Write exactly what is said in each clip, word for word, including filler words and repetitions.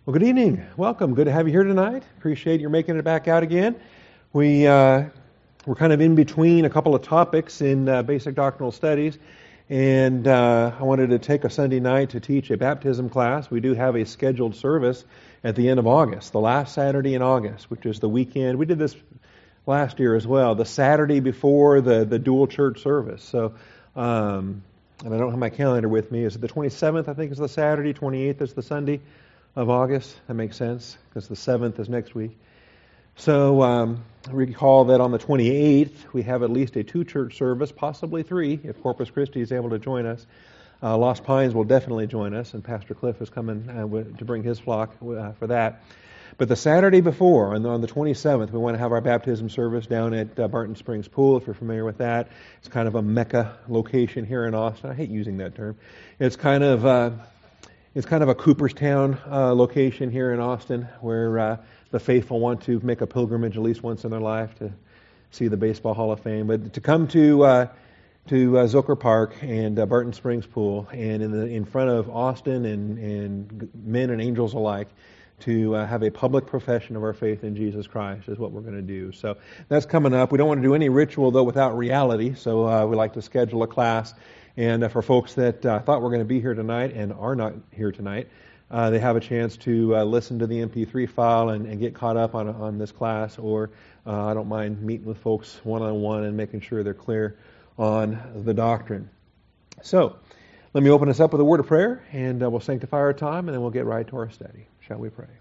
Well, good evening. Welcome. Good to have you here tonight. Appreciate your making it back out again. We, uh, we're kind of in between a couple of topics in uh, basic doctrinal studies, and uh, I wanted to take a Sunday night to teach a baptism class. We do have a scheduled service at the end of August, the last Saturday in August, which is the weekend. We did this last year as well, the Saturday before the, the dual church service. So, um, and I don't have my calendar with me. Is it the twenty-seventh, I think, is the Saturday, twenty-eighth is the Sunday of August? That makes sense, because the seventh is next week. So um, recall that on the twenty-eighth, we have at least a two-church service, possibly three, if Corpus Christi is able to join us. Uh, Lost Pines will definitely join us, and Pastor Cliff is coming uh, w- to bring his flock uh, for that. But the Saturday before, on the, on the twenty-seventh, we want to have our baptism service down at uh, Barton Springs Pool, if you're familiar with that. It's kind of a Mecca location here in Austin. I hate using that term. It's kind of... Uh, It's kind of a Cooperstown uh, location here in Austin where uh, the faithful want to make a pilgrimage at least once in their life to see the Baseball Hall of Fame. But to come to uh, to uh, Zilker Park and uh, Barton Springs Pool, and in the in front of Austin and, and men and angels alike, to uh, have a public profession of our faith in Jesus Christ is what we're going to do. So that's coming up. We don't want to do any ritual, though, without reality. So uh, we like to schedule a class. And uh, for folks that uh, thought were going to be here tonight and are not here tonight, uh, they have a chance to uh, listen to the M P three file and, and get caught up on on this class. Or uh, I don't mind meeting with folks one-on-one and making sure they're clear on the doctrine. So let me open us up with a word of prayer, and uh, we'll sanctify our time, and then we'll get right to our study. Shall we pray?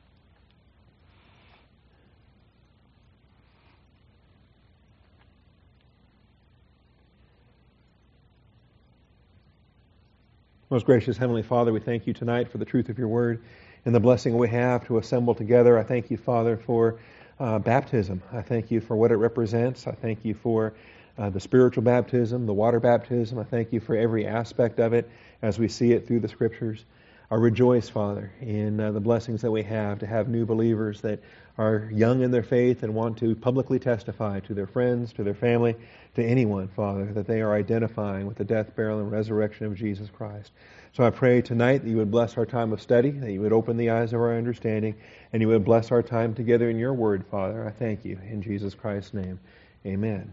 Most gracious Heavenly Father, we thank you tonight for the truth of your word and the blessing we have to assemble together. I thank you, Father, for uh, baptism. I thank you for what it represents. I thank you for uh, the spiritual baptism, the water baptism. I thank you for every aspect of it as we see it through the Scriptures. I rejoice, Father, in uh, the blessings that we have to have new believers that are young in their faith and want to publicly testify to their friends, to their family, to anyone, Father, that they are identifying with the death, burial, and resurrection of Jesus Christ. So I pray tonight that you would bless our time of study, that you would open the eyes of our understanding, and you would bless our time together in your word, Father. I thank you. In Jesus Christ's name, amen.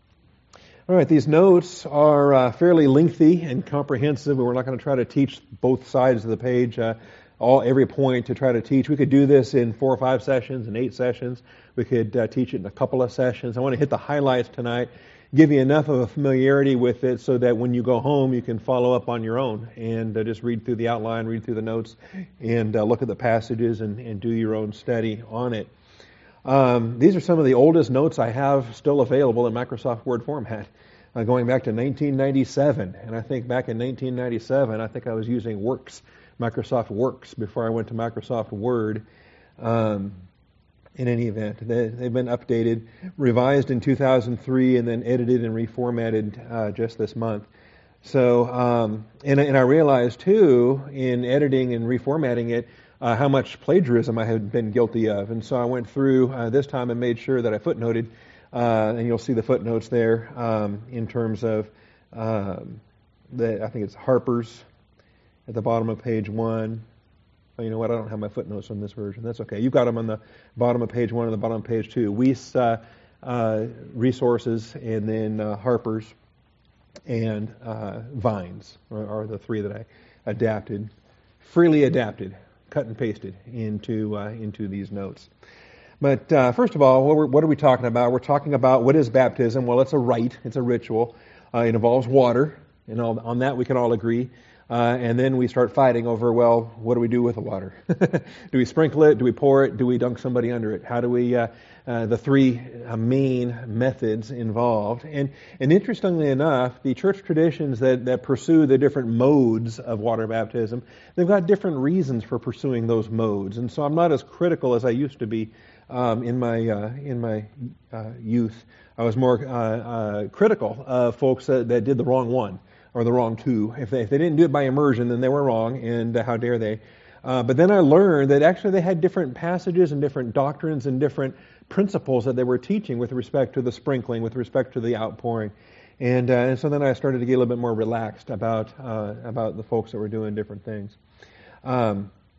All right, these notes are uh, fairly lengthy and comprehensive, but we're not going to try to teach both sides of the page, uh, all every point to try to teach. We could do this in four or five sessions, in eight sessions. We could uh, teach it in a couple of sessions. I want to hit the highlights tonight, give you enough of a familiarity with it so that when you go home you can follow up on your own and uh, just read through the outline, read through the notes, and uh, look at the passages and, and do your own study on it. Um, these are some of the oldest notes I have still available in Microsoft Word format, uh, going back to nineteen ninety-seven. And I think back in nineteen ninety-seven, I think I was using Works, Microsoft Works, before I went to Microsoft Word. Um, in any event, they, they've been updated, revised in two thousand three, and then edited and reformatted uh, just this month. So, um, and, and I realized too, in editing and reformatting it, Uh, how much plagiarism I had been guilty of. And so I went through uh, this time and made sure that I footnoted, uh, and you'll see the footnotes there um, in terms of, um, the, I think it's Harper's at the bottom of page one. Oh, you know what, I don't have my footnotes on this version. That's okay. You've got them on the bottom of page one and the bottom of page two. Weiss uh, uh, Resources, and then uh, Harper's and uh, Vines are, are the three that I adapted, freely adapted. Cut and pasted into uh, into these notes. But uh, first of all, what, we're, what are we talking about? We're talking about what is baptism. Well, it's a rite. It's a ritual. Uh, it involves water. And all, on that we can all agree. Uh, and then we start fighting over, well, what do we do with the water? Do we sprinkle it? Do we pour it? Do we dunk somebody under it? How do we, uh, uh, the three uh, main methods involved. And and interestingly enough, the church traditions that, that pursue the different modes of water baptism, they've got different reasons for pursuing those modes. And so I'm not as critical as I used to be um, in my uh, in my uh, youth. I was more uh, uh, critical of folks that, that did the wrong one, or the wrong two. If they, if they didn't do it by immersion, then they were wrong, and uh, how dare they. Uh, but then I learned that actually they had different passages and different doctrines and different principles that they were teaching with respect to the sprinkling, with respect to the outpouring. And, uh, and so then I started to get a little bit more relaxed about uh, about the folks that were doing different things. Um,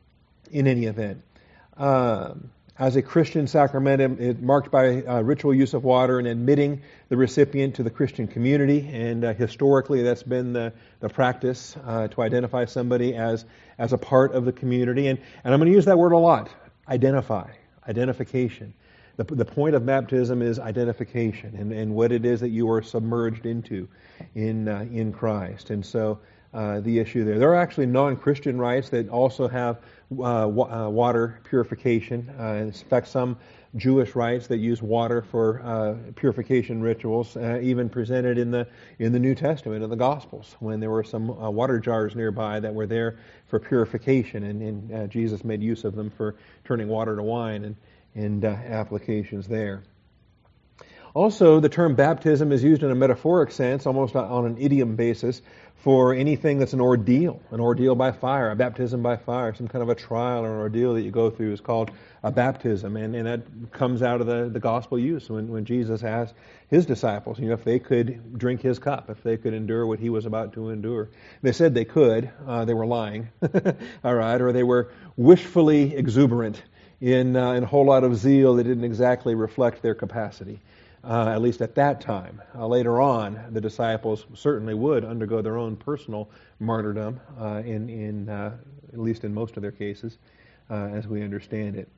in any event. Um, as a Christian sacrament, it, it marked by uh, ritual use of water and admitting the recipient to the Christian community. And uh, historically, that's been the, the practice uh, to identify somebody as, as a part of the community. And, and I'm going to use that word a lot, identify, identification. The, the point of baptism is identification and, and what it is that you are submerged into in, uh, in Christ. And so uh, the issue there. There are actually non-Christian rites that also have uh, wa- uh, water purification. Uh, in fact, some Jewish rites that use water for uh, purification rituals, uh, even presented in the in the New Testament, in the Gospels, when there were some uh, water jars nearby that were there for purification, and, and uh, Jesus made use of them for turning water to wine and, and uh, applications there. Also, the term baptism is used in a metaphoric sense, almost on an idiom basis, for anything that's an ordeal, an ordeal by fire, a baptism by fire, some kind of a trial or an ordeal that you go through is called a baptism. And, and that comes out of the, the gospel use when, when Jesus asked his disciples, you know, if they could drink his cup, if they could endure what he was about to endure. They said they could. Uh, they were lying, all right, or they were wishfully exuberant in, uh, in a whole lot of zeal that didn't exactly reflect their capacity. Uh, at least at that time. Uh, later on, the disciples certainly would undergo their own personal martyrdom, uh, in, in uh, at least in most of their cases, uh, as we understand it.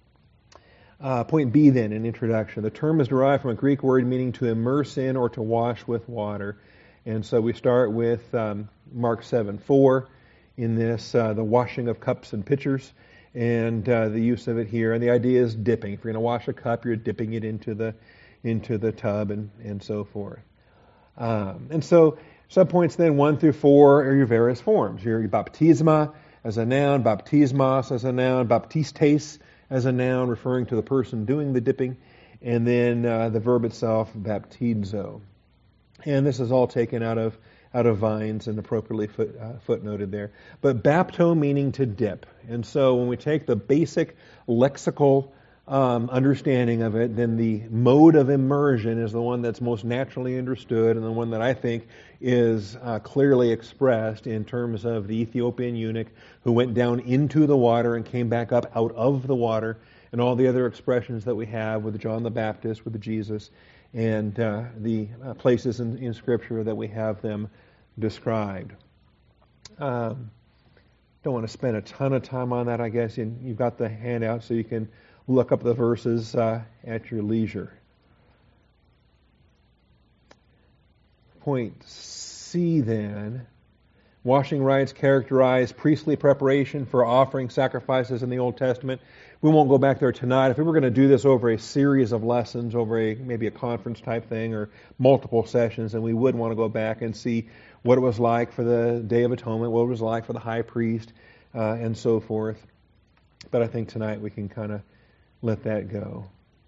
Uh, point B then, in introduction. The term is derived from a Greek word meaning to immerse in or to wash with water. And so we start with um, Mark seven four in this, uh, the washing of cups and pitchers, and uh, the use of it here. And the idea is dipping. If you're going to wash a cup, you're dipping it into the into the tub and, and so forth. Um, and so subpoints then one through four are your various forms. Your baptisma as a noun, baptismos as a noun, baptistes as a noun, referring to the person doing the dipping, and then uh, the verb itself, baptizo. And this is all taken out of out of Vines and appropriately foot, uh, footnoted there. But bapto meaning to dip. And so when we take the basic lexical Um, understanding of it, then the mode of immersion is the one that's most naturally understood and the one that I think is uh, clearly expressed in terms of the Ethiopian eunuch who went down into the water and came back up out of the water, and all the other expressions that we have with John the Baptist, with Jesus, and uh, the uh, places in, in Scripture that we have them described. Um, don't want to spend a ton of time on that, I guess. And you've got the handout so you can look up the verses uh, at your leisure. Point C then. Washing rites characterize priestly preparation for offering sacrifices in the Old Testament. We won't go back there tonight. If we were going to do this over a series of lessons, over a maybe a conference type thing or multiple sessions, then we would want to go back and see what it was like for the Day of Atonement, what it was like for the high priest, uh, and so forth. But I think tonight we can kind of let that go.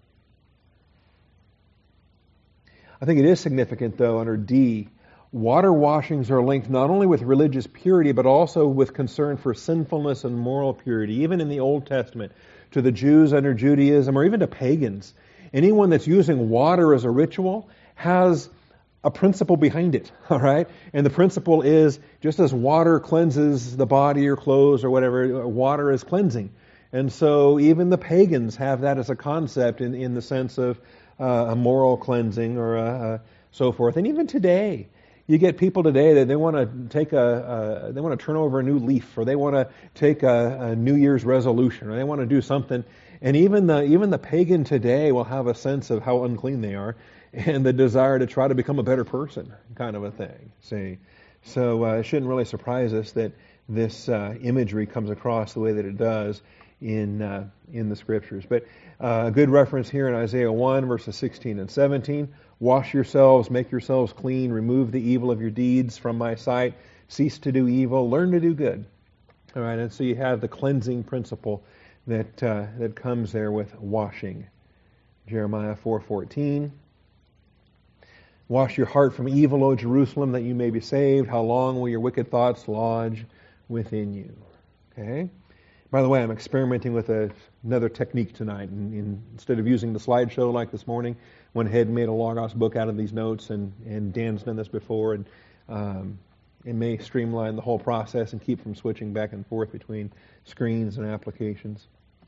I think it is significant, though, under D, water washings are linked not only with religious purity, but also with concern for sinfulness and moral purity, even in the Old Testament, to the Jews under Judaism, or even to pagans. Anyone that's using water as a ritual has a principle behind it, all right? And the principle is, just as water cleanses the body or clothes or whatever, water is cleansing. And so even the pagans have that as a concept in, in the sense of uh, a moral cleansing or uh, uh, so forth. And even today, you get people today that they want to take a, a they want to turn over a new leaf, or they want to take a, a New Year's resolution, or they want to do something. And even the even the pagan today will have a sense of how unclean they are, and the desire to try to become a better person, kind of a thing. See, so uh, it shouldn't really surprise us that this uh, imagery comes across the way that it does in uh, in the Scriptures. But uh, a good reference here in Isaiah one, verses sixteen and seventeen. Wash yourselves, make yourselves clean, remove the evil of your deeds from my sight, cease to do evil, learn to do good. All right, and so you have the cleansing principle that uh, that comes there with washing. Jeremiah four fourteen. Wash your heart from evil, O Jerusalem, that you may be saved. How long will your wicked thoughts lodge within you? Okay. By the way, I'm experimenting with a, another technique tonight. And, and instead of using the slideshow like this morning, went ahead and made a Logos book out of these notes, and, and Dan's done this before, and um, it may streamline the whole process and keep from switching back and forth between screens and applications.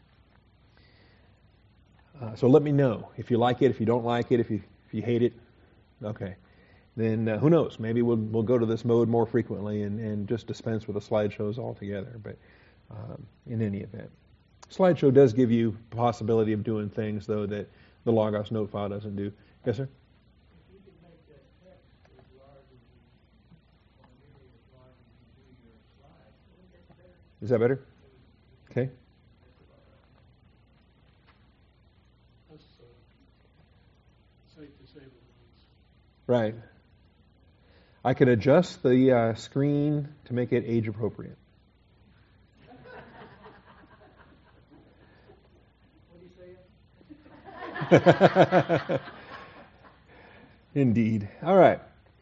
Uh, so let me know if you like it, if you don't like it, if you if you hate it. Okay, then uh, who knows? Maybe we'll we'll go to this mode more frequently and, and just dispense with the slideshows altogether. But um, in any event, slideshow does give you the possibility of doing things though that the Logos note file doesn't do. Yes, sir. Is that better? Okay. That's uh, safe to say the ones. Right. I can adjust the uh, screen to make it age appropriate. What do you say? Indeed. All right.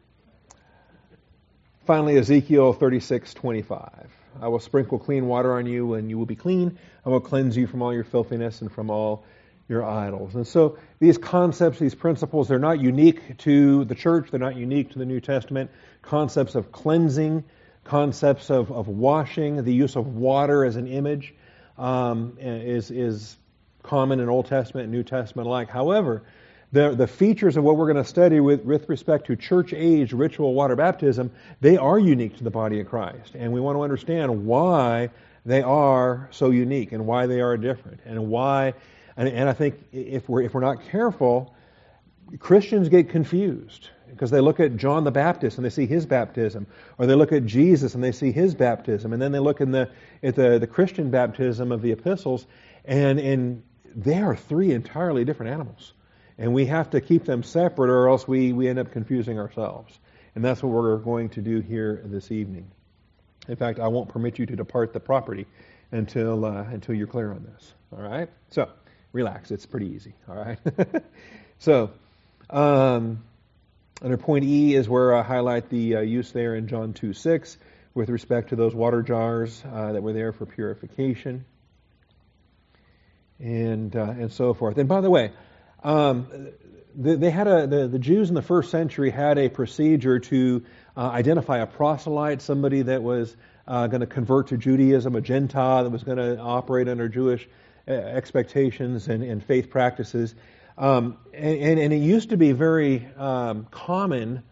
Finally, Ezekiel thirty-six twenty-five. I will sprinkle clean water on you, and you will be clean. I will cleanse you from all your filthiness and from all your idols. And so these concepts, these principles, they're not unique to the church. They're not unique to the New Testament. Concepts of cleansing, concepts of, of washing, the use of water as an image um, is, is common in Old Testament and New Testament alike. However, The, the features of what we're going to study with, with respect to church-age ritual water baptism, they are unique to the body of Christ. And we want to understand why they are so unique and why they are different. And why, and, and I think if we're, if we're not careful, Christians get confused because they look at John the Baptist and they see his baptism, or they look at Jesus and they see his baptism, and then they look in the, at the, the Christian baptism of the epistles, and, and they are three entirely different animals. And we have to keep them separate, or else we, we end up confusing ourselves. And that's what we're going to do here this evening. In fact, I won't permit you to depart the property until uh, until you're clear on this. All right? So, relax. It's pretty easy. All right? so, um, under point E is where I highlight the uh, use there in John two six with respect to those water jars uh, that were there for purification. And, uh, and so forth. And by the way, Um, they had a the, the Jews in the first century had a procedure to uh, identify a proselyte, somebody that was uh, going to convert to Judaism, a Gentile that was going to operate under Jewish uh, expectations and, and faith practices. Um, and, and it used to be very um, common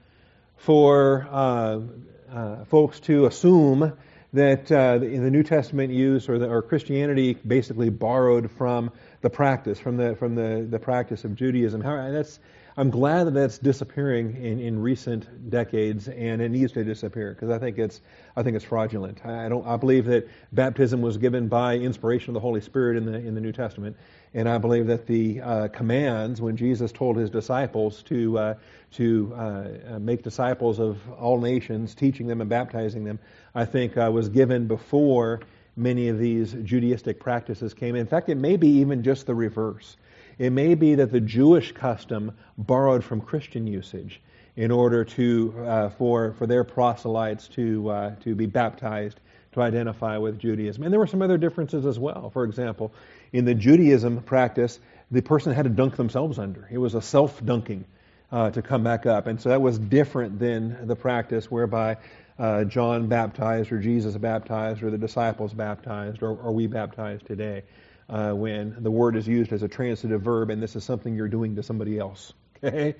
for uh, uh, folks to assume that uh, in the New Testament use, or, the, or Christianity basically borrowed from the practice, from the from the, the practice of Judaism. How, that's, I'm glad that that's disappearing in, in recent decades, and it needs to disappear because I think it's I think it's fraudulent. I don't I believe that baptism was given by inspiration of the Holy Spirit in the in the New Testament, and I believe that the uh, commands when Jesus told his disciples to uh, to uh, make disciples of all nations, teaching them and baptizing them, I think uh, was given before many of these Judaistic practices came in. In fact, it may be even just the reverse. It may be that the Jewish custom borrowed from Christian usage in order to uh, for for their proselytes to uh, to be baptized, to identify with Judaism. And there were some other differences as well. For example, in the Judaism practice, the person had to dunk themselves under. It was a self-dunking uh, to come back up. And so that was different than the practice whereby uh, John baptized, or Jesus baptized, or the disciples baptized, or, or we baptized today, uh, when the word is used as a transitive verb, and this is something you're doing to somebody else. Okay?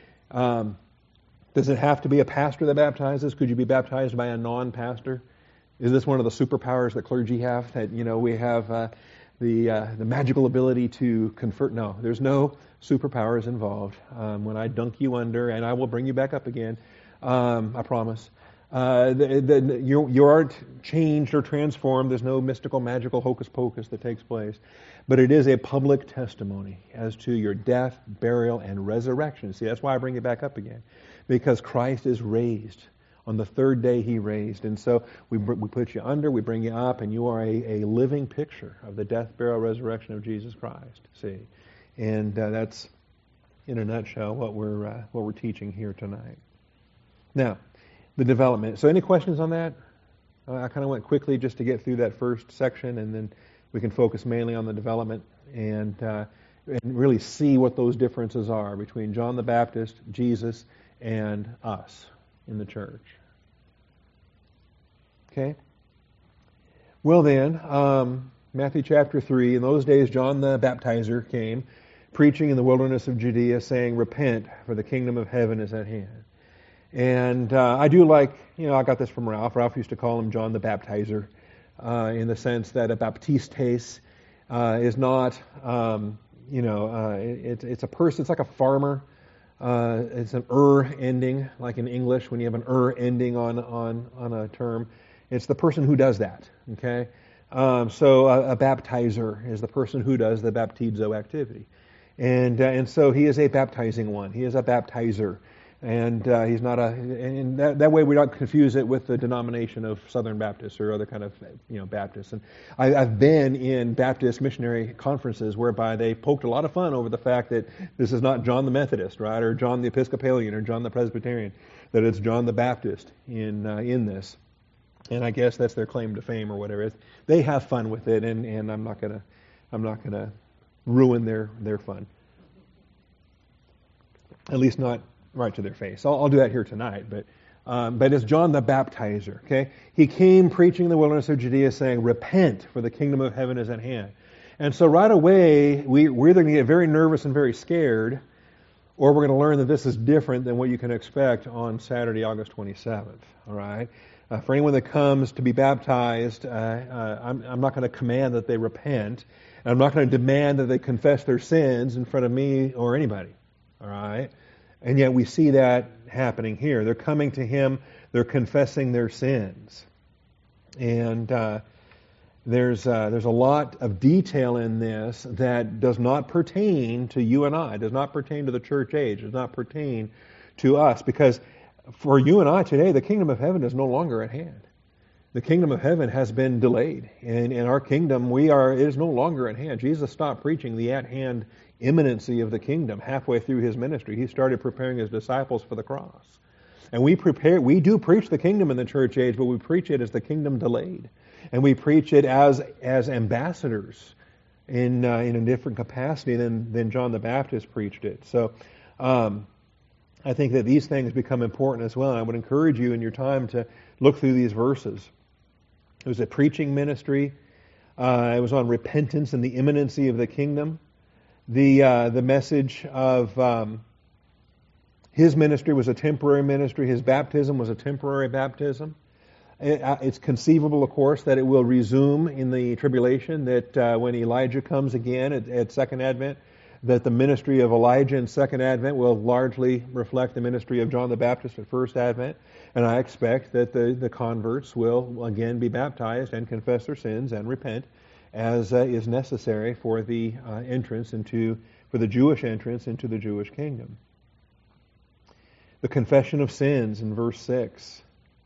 Um, does it have to be a pastor that baptizes? Could you be baptized by a non-pastor? Is this one of the superpowers that clergy have? That, you know, we have uh, the uh, the magical ability to convert? No, there's no superpowers involved. Um, when I dunk you under, and I will bring you back up again, um, I promise. Uh, the, the, you, you aren't changed or transformed. There's no mystical, magical hocus pocus that takes place. But it is a public testimony as to your death, burial, and resurrection. See, that's why I bring it back up again. Because Christ is raised. On the third day he raised. And so we we put you under, we bring you up, and you are a, a living picture of the death, burial, resurrection of Jesus Christ. See? And uh, that's, in a nutshell, what we're uh, what we're teaching here tonight. Now, the development. So any questions on that? Uh, I kind of went quickly just to get through that first section, and then we can focus mainly on the development and uh, and really see what those differences are between John the Baptist, Jesus, and us in the church. Okay? Well then, um, Matthew chapter three, in those days John the Baptizer came, preaching in the wilderness of Judea, saying, "Repent, for the kingdom of heaven is at hand." And uh, I do like, you know, I got this from Ralph. Ralph used to call him John the Baptizer, uh, in the sense that a baptistes uh, is not, um, you know, uh, it, it's a person, it's like a farmer. Uh, it's an er ending, like in English, when you have an er ending on, on, on a term. It's the person who does that, okay? Um, so a, a baptizer is the person who does the baptizo activity. And, uh, and so he is a baptizing one. He is a baptizer. And uh, he's not a, and that, that way we don't confuse it with the denomination of Southern Baptists or other kind of, you know, Baptists. And I, I've been in Baptist missionary conferences whereby they poked a lot of fun over the fact that this is not John the Methodist, right, or John the Episcopalian, or John the Presbyterian, that it's John the Baptist in uh, in this. And I guess that's their claim to fame or whatever. It's, they have fun with it, and, and I'm not gonna I'm not gonna ruin their their fun. At least not right to their face. I'll, I'll do that here tonight, but um, but it's John the Baptizer. Okay, he came preaching in the wilderness of Judea, saying, "Repent, for the kingdom of heaven is at hand." And so right away, we, we're either going to get very nervous and very scared, or we're going to learn that this is different than what you can expect on Saturday, August twenty-seventh. All right. Uh, for anyone that comes to be baptized, uh, uh, I'm, I'm not going to command that they repent, and I'm not going to demand that they confess their sins in front of me or anybody. All right. And yet we see that happening here. They're coming to Him, they're confessing their sins. And uh, there's uh, there's a lot of detail in this that does not pertain to you and I, does not pertain to the church age, does not pertain to us. Because for you and I today, the kingdom of heaven is no longer at hand. The kingdom of heaven has been delayed. And in our kingdom, we are it is no longer at hand. Jesus stopped preaching the at-hand imminency of the kingdom halfway through His ministry. He started preparing His disciples for the cross. And we prepare, we do preach the kingdom in the church age, but we preach it as the kingdom delayed. And we preach it as as ambassadors in uh, in a different capacity than, than John the Baptist preached it. So um, I think that these things become important as well. And I would encourage you in your time to look through these verses. It was a preaching ministry. Uh, it was on repentance and the imminency of the kingdom. The uh, the message of um, his ministry was a temporary ministry. His baptism was a temporary baptism. It, uh, it's conceivable, of course, that it will resume in the tribulation, that uh, when Elijah comes again at, at Second Advent, that the ministry of Elijah in Second Advent will largely reflect the ministry of John the Baptist at First Advent. And I expect that the, the converts will again be baptized and confess their sins and repent, as uh, is necessary for the uh, entrance into, for the Jewish entrance into the Jewish kingdom. The confession of sins in verse six.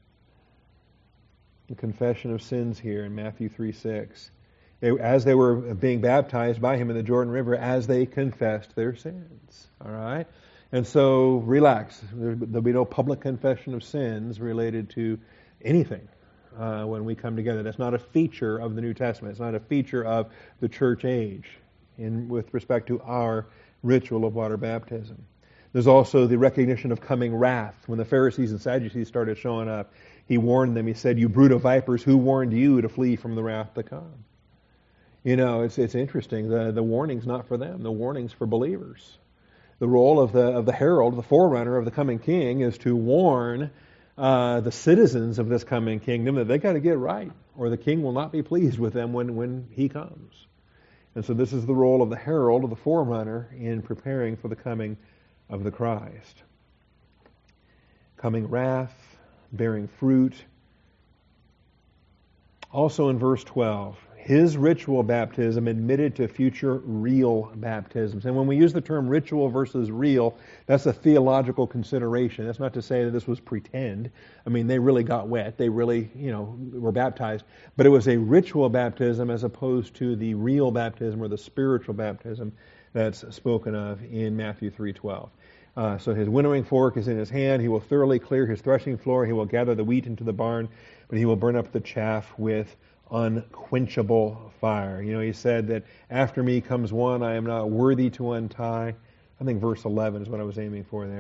The confession of sins here in Matthew three six. They, as they were being baptized by Him in the Jordan River, as they confessed their sins. All right? And so, relax. There, there'll be no public confession of sins related to anything. Uh, when we come together. That's not a feature of the New Testament. It's not a feature of the church age in with respect to our ritual of water baptism. There's also the recognition of coming wrath. When the Pharisees and Sadducees started showing up, He warned them. He said, "You brood of vipers, who warned you to flee from the wrath to come?" You know, it's it's interesting. The the warning's not for them. The warning's for believers. The role of the of the herald, the forerunner of the coming king, is to warn Uh, the citizens of this coming kingdom that they got to get right, or the king will not be pleased with them when, when he comes. And so this is the role of the herald, of the forerunner, in preparing for the coming of the Christ. Coming wrath, bearing fruit. Also in verse twelve, His ritual baptism admitted to future real baptisms. And when we use the term ritual versus real, that's a theological consideration. That's not to say that this was pretend. I mean, they really got wet. They really, you know, were baptized. But it was a ritual baptism as opposed to the real baptism or the spiritual baptism that's spoken of in Matthew three twelve. Uh, so His winnowing fork is in His hand. He will thoroughly clear His threshing floor. He will gather the wheat into the barn, but He will burn up the chaff with unquenchable fire. You know, He said that after me comes one I am not worthy to untie. I think verse eleven is what I was aiming for there.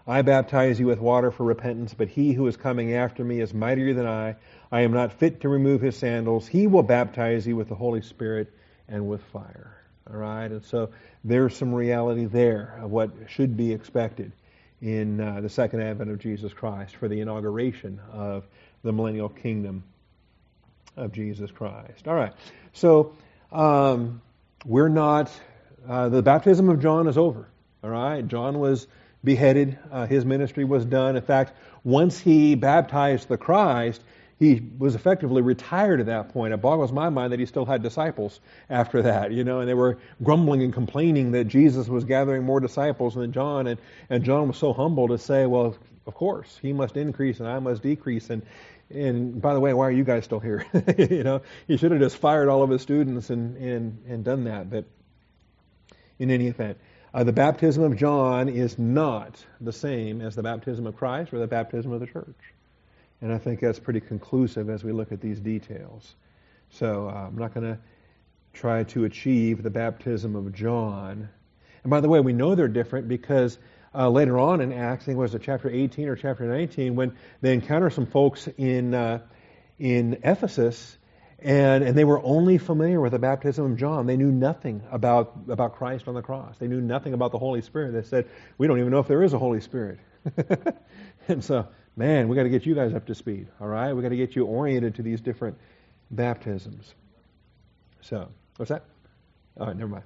I baptize you with water for repentance, but he who is coming after me is mightier than I. I am not fit to remove his sandals. He will baptize you with the Holy Spirit and with fire. All right? And so there's some reality there of what should be expected in uh, the second advent of Jesus Christ for the inauguration of the millennial kingdom of Jesus Christ. All right. So um, we're not, uh, the baptism of John is over. All right. John was beheaded. Uh, his ministry was done. In fact, once he baptized the Christ, he was effectively retired at that point. It boggles my mind that he still had disciples after that, you know, and they were grumbling and complaining that Jesus was gathering more disciples than John, and, and John was so humble to say, well, of course, he must increase and I must decrease, and and by the way, why are you guys still here? You know, he should have just fired all of his students and, and, and done that, but in any event, uh, the baptism of John is not the same as the baptism of Christ or the baptism of the church. And I think that's pretty conclusive as we look at these details. So uh, I'm not going to try to achieve the baptism of John. And by the way, we know they're different because uh, later on in Acts, I think it was it chapter eighteen or chapter nineteen, when they encounter some folks in uh, in Ephesus, and, and they were only familiar with the baptism of John. They knew nothing about, about Christ on the cross. They knew nothing about the Holy Spirit. They said, we don't even know if there is a Holy Spirit. And so, man, we got to get you guys up to speed, all right? We got to get you oriented to these different baptisms. So, what's that? All right, never mind.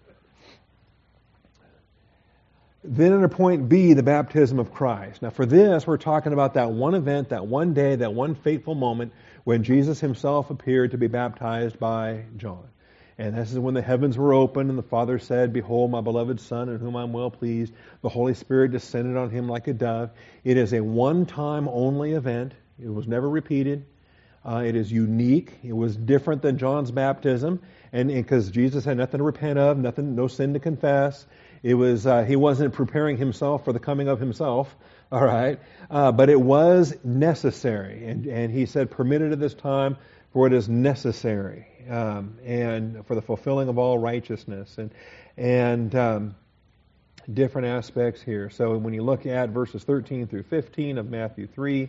Then under point B, the baptism of Christ. Now for this, we're talking about that one event, that one day, that one fateful moment when Jesus himself appeared to be baptized by John. And this is when the heavens were opened and the Father said, behold, my beloved Son, in whom I'm well pleased. The Holy Spirit descended on him like a dove. It is a one-time only event. It was never repeated. Uh, it is unique. It was different than John's baptism, and because Jesus had nothing to repent of, nothing, no sin to confess. It was uh, he wasn't preparing himself for the coming of himself. All right, uh, but it was necessary, and and he said, permitted at this time, for it is necessary, um, and for the fulfilling of all righteousness, and and um, different aspects here. So when you look at verses thirteen through fifteen of Matthew three.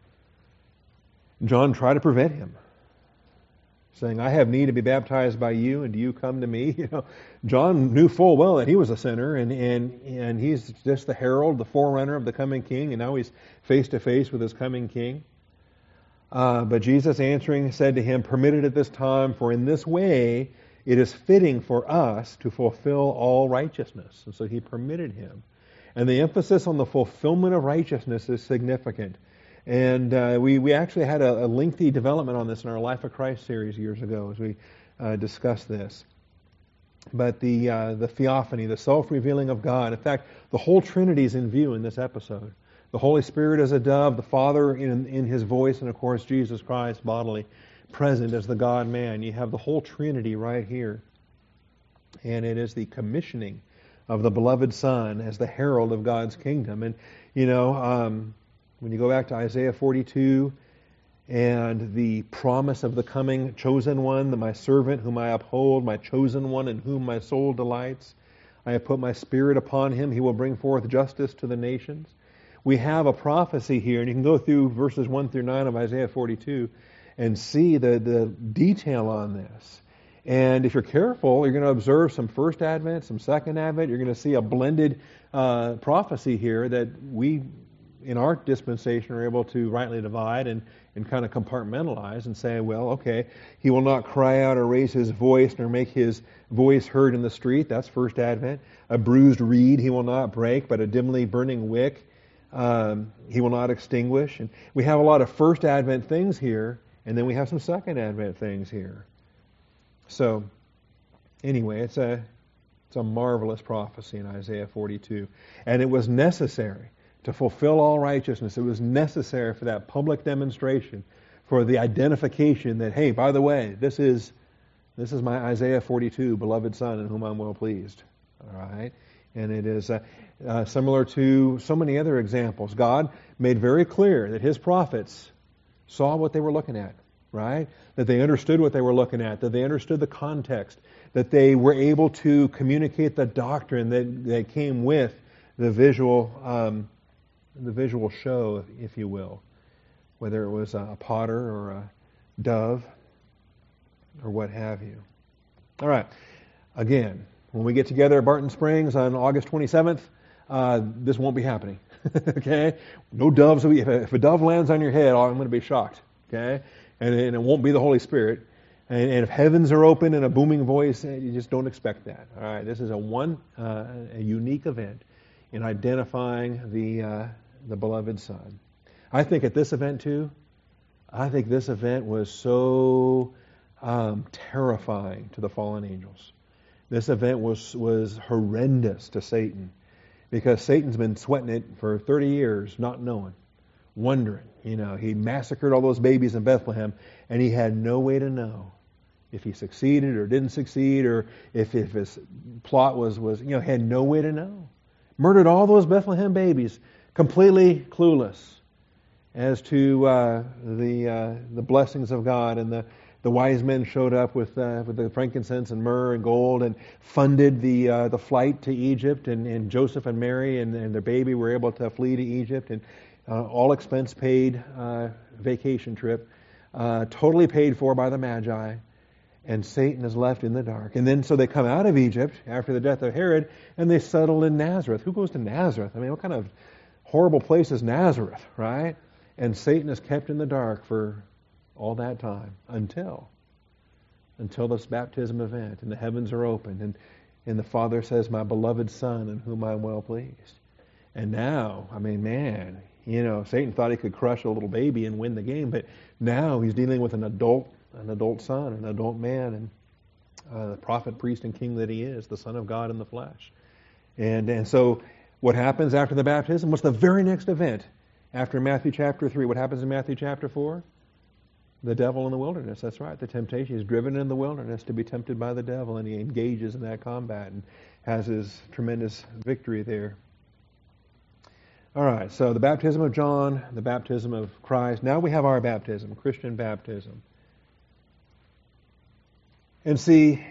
John tried to prevent him, saying, I have need to be baptized by you, and do you come to me? You know, John knew full well that he was a sinner, and, and, and he's just the herald, the forerunner of the coming king, and now he's face to face with his coming king. Uh, but Jesus answering said to him, permit it at this time, for in this way it is fitting for us to fulfill all righteousness. And so he permitted him. And the emphasis on the fulfillment of righteousness is significant. And uh, we, we actually had a, a lengthy development on this in our Life of Christ series years ago as we uh, discussed this. But the uh, the theophany, the self-revealing of God, in fact, the whole Trinity is in view in this episode. The Holy Spirit as a dove, the Father in, in His voice, and of course Jesus Christ bodily present as the God-man. You have the whole Trinity right here. And it is the commissioning of the beloved Son as the herald of God's kingdom. And, you know... Um, When you go back to Isaiah forty-two and the promise of the coming chosen one, the my servant whom I uphold, my chosen one in whom my soul delights, I have put my spirit upon him, he will bring forth justice to the nations. We have a prophecy here, and you can go through verses one through nine of Isaiah forty-two and see the, the detail on this. And if you're careful, you're going to observe some first advent, some second advent. You're going to see a blended uh, prophecy here that we... in our dispensation are able to rightly divide and, and kind of compartmentalize and say, well, okay, he will not cry out or raise his voice nor make his voice heard in the street. That's first advent. A bruised reed he will not break, but a dimly burning wick um, he will not extinguish. And we have a lot of first advent things here, and then we have some second advent things here. So anyway, it's a it's a marvelous prophecy in Isaiah forty-two. And it was necessary to fulfill all righteousness. It was necessary for that public demonstration, for the identification that, hey, by the way, this is this is my Isaiah forty-two, beloved Son, in whom I'm well pleased. All right? And it is uh, uh, similar to so many other examples. God made very clear that His prophets saw what they were looking at, right? That they understood what they were looking at, that they understood the context, that they were able to communicate the doctrine that, that came with the visual um the visual show, if you will, whether it was a potter or a dove or what have you. All right. Again, when we get together at Barton Springs on August twenty-seventh, uh, this won't be happening. Okay? No doves. If a, if a dove lands on your head, I'm going to be shocked. Okay? And, and it won't be the Holy Spirit. And, and if heavens are open and a booming voice, you just don't expect that. All right? This is a one, uh, a unique event in identifying the uh, the beloved Son. I think at this event too, I think this event was so um, terrifying to the fallen angels. This event was was horrendous to Satan, because Satan's been sweating it for thirty years, not knowing, wondering. You know, he massacred all those babies in Bethlehem, and he had no way to know if he succeeded or didn't succeed, or if, if his plot was, was, you know, had no way to know. Murdered all those Bethlehem babies, completely clueless as to uh, the uh, the blessings of God. And the, the wise men showed up with uh, with the frankincense and myrrh and gold and funded the uh, the flight to Egypt. And, and Joseph and Mary and, and their baby were able to flee to Egypt. And uh, all expense paid uh, vacation trip, uh, totally paid for by the Magi. And Satan is left in the dark. And then so they come out of Egypt after the death of Herod, and they settle in Nazareth. Who goes to Nazareth? I mean, what kind of horrible place is Nazareth, right? And Satan is kept in the dark for all that time until until this baptism event, and the heavens are opened, and, and the Father says, "My beloved Son, in whom I am well pleased." And now, I mean, man, you know, Satan thought he could crush a little baby and win the game, but now he's dealing with an adult an adult son, an adult man, and uh, the prophet, priest, and king that he is, the Son of God in the flesh. And and so what happens after the baptism? What's the very next event after Matthew chapter three? What happens in Matthew chapter four? The devil in the wilderness. That's right. The temptation. He's driven in the wilderness to be tempted by the devil, and he engages in that combat and has his tremendous victory there. All right, so the baptism of John, the baptism of Christ. Now we have our baptism, Christian baptism. And see,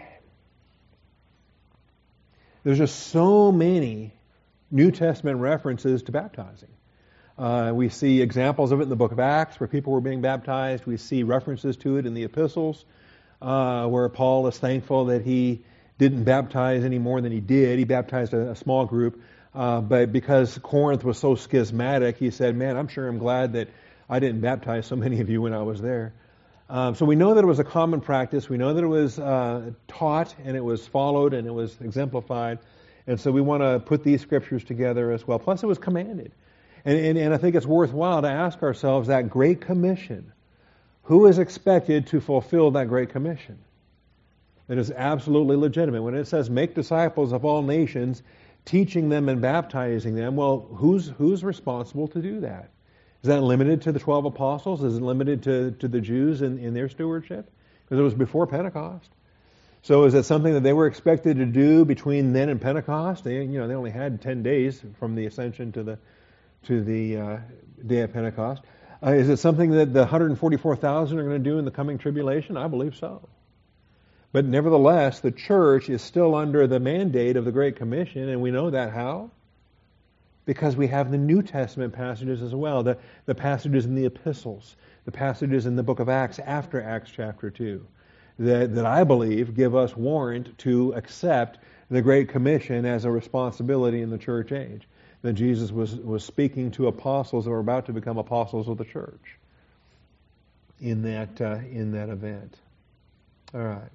there's just so many New Testament references to baptizing. Uh, we see examples of it in the book of Acts where people were being baptized. We see references to it in the epistles uh, where Paul is thankful that he didn't baptize any more than he did. He baptized a, a small group. Uh, but because Corinth was so schismatic, he said, man, I'm sure I'm glad that I didn't baptize so many of you when I was there. Um, so we know that it was a common practice. We know that it was uh, taught and it was followed and it was exemplified. And so we want to put these scriptures together as well. Plus it was commanded. And, and, and I think it's worthwhile to ask ourselves that Great Commission. Who is expected to fulfill that Great Commission? It is absolutely legitimate. When it says make disciples of all nations, teaching them and baptizing them, well, who's who's responsible to do that? Is that limited to the twelve apostles? Is it limited to, to the Jews in, in their stewardship? Because it was before Pentecost. So is it something that they were expected to do between then and Pentecost? They, you know, they only had ten days from the ascension to the to the uh, day of Pentecost. Uh, is it something that the one hundred forty-four thousand are going to do in the coming tribulation? I believe so. But nevertheless, the church is still under the mandate of the Great Commission, and we know that how? Because we have the New Testament passages as well, the, the passages in the epistles, the passages in the book of Acts after Acts chapter two, that, that I believe give us warrant to accept the Great Commission as a responsibility in the church age. That Jesus was, was speaking to apostles that were about to become apostles of the church in that, uh, in that event. All right.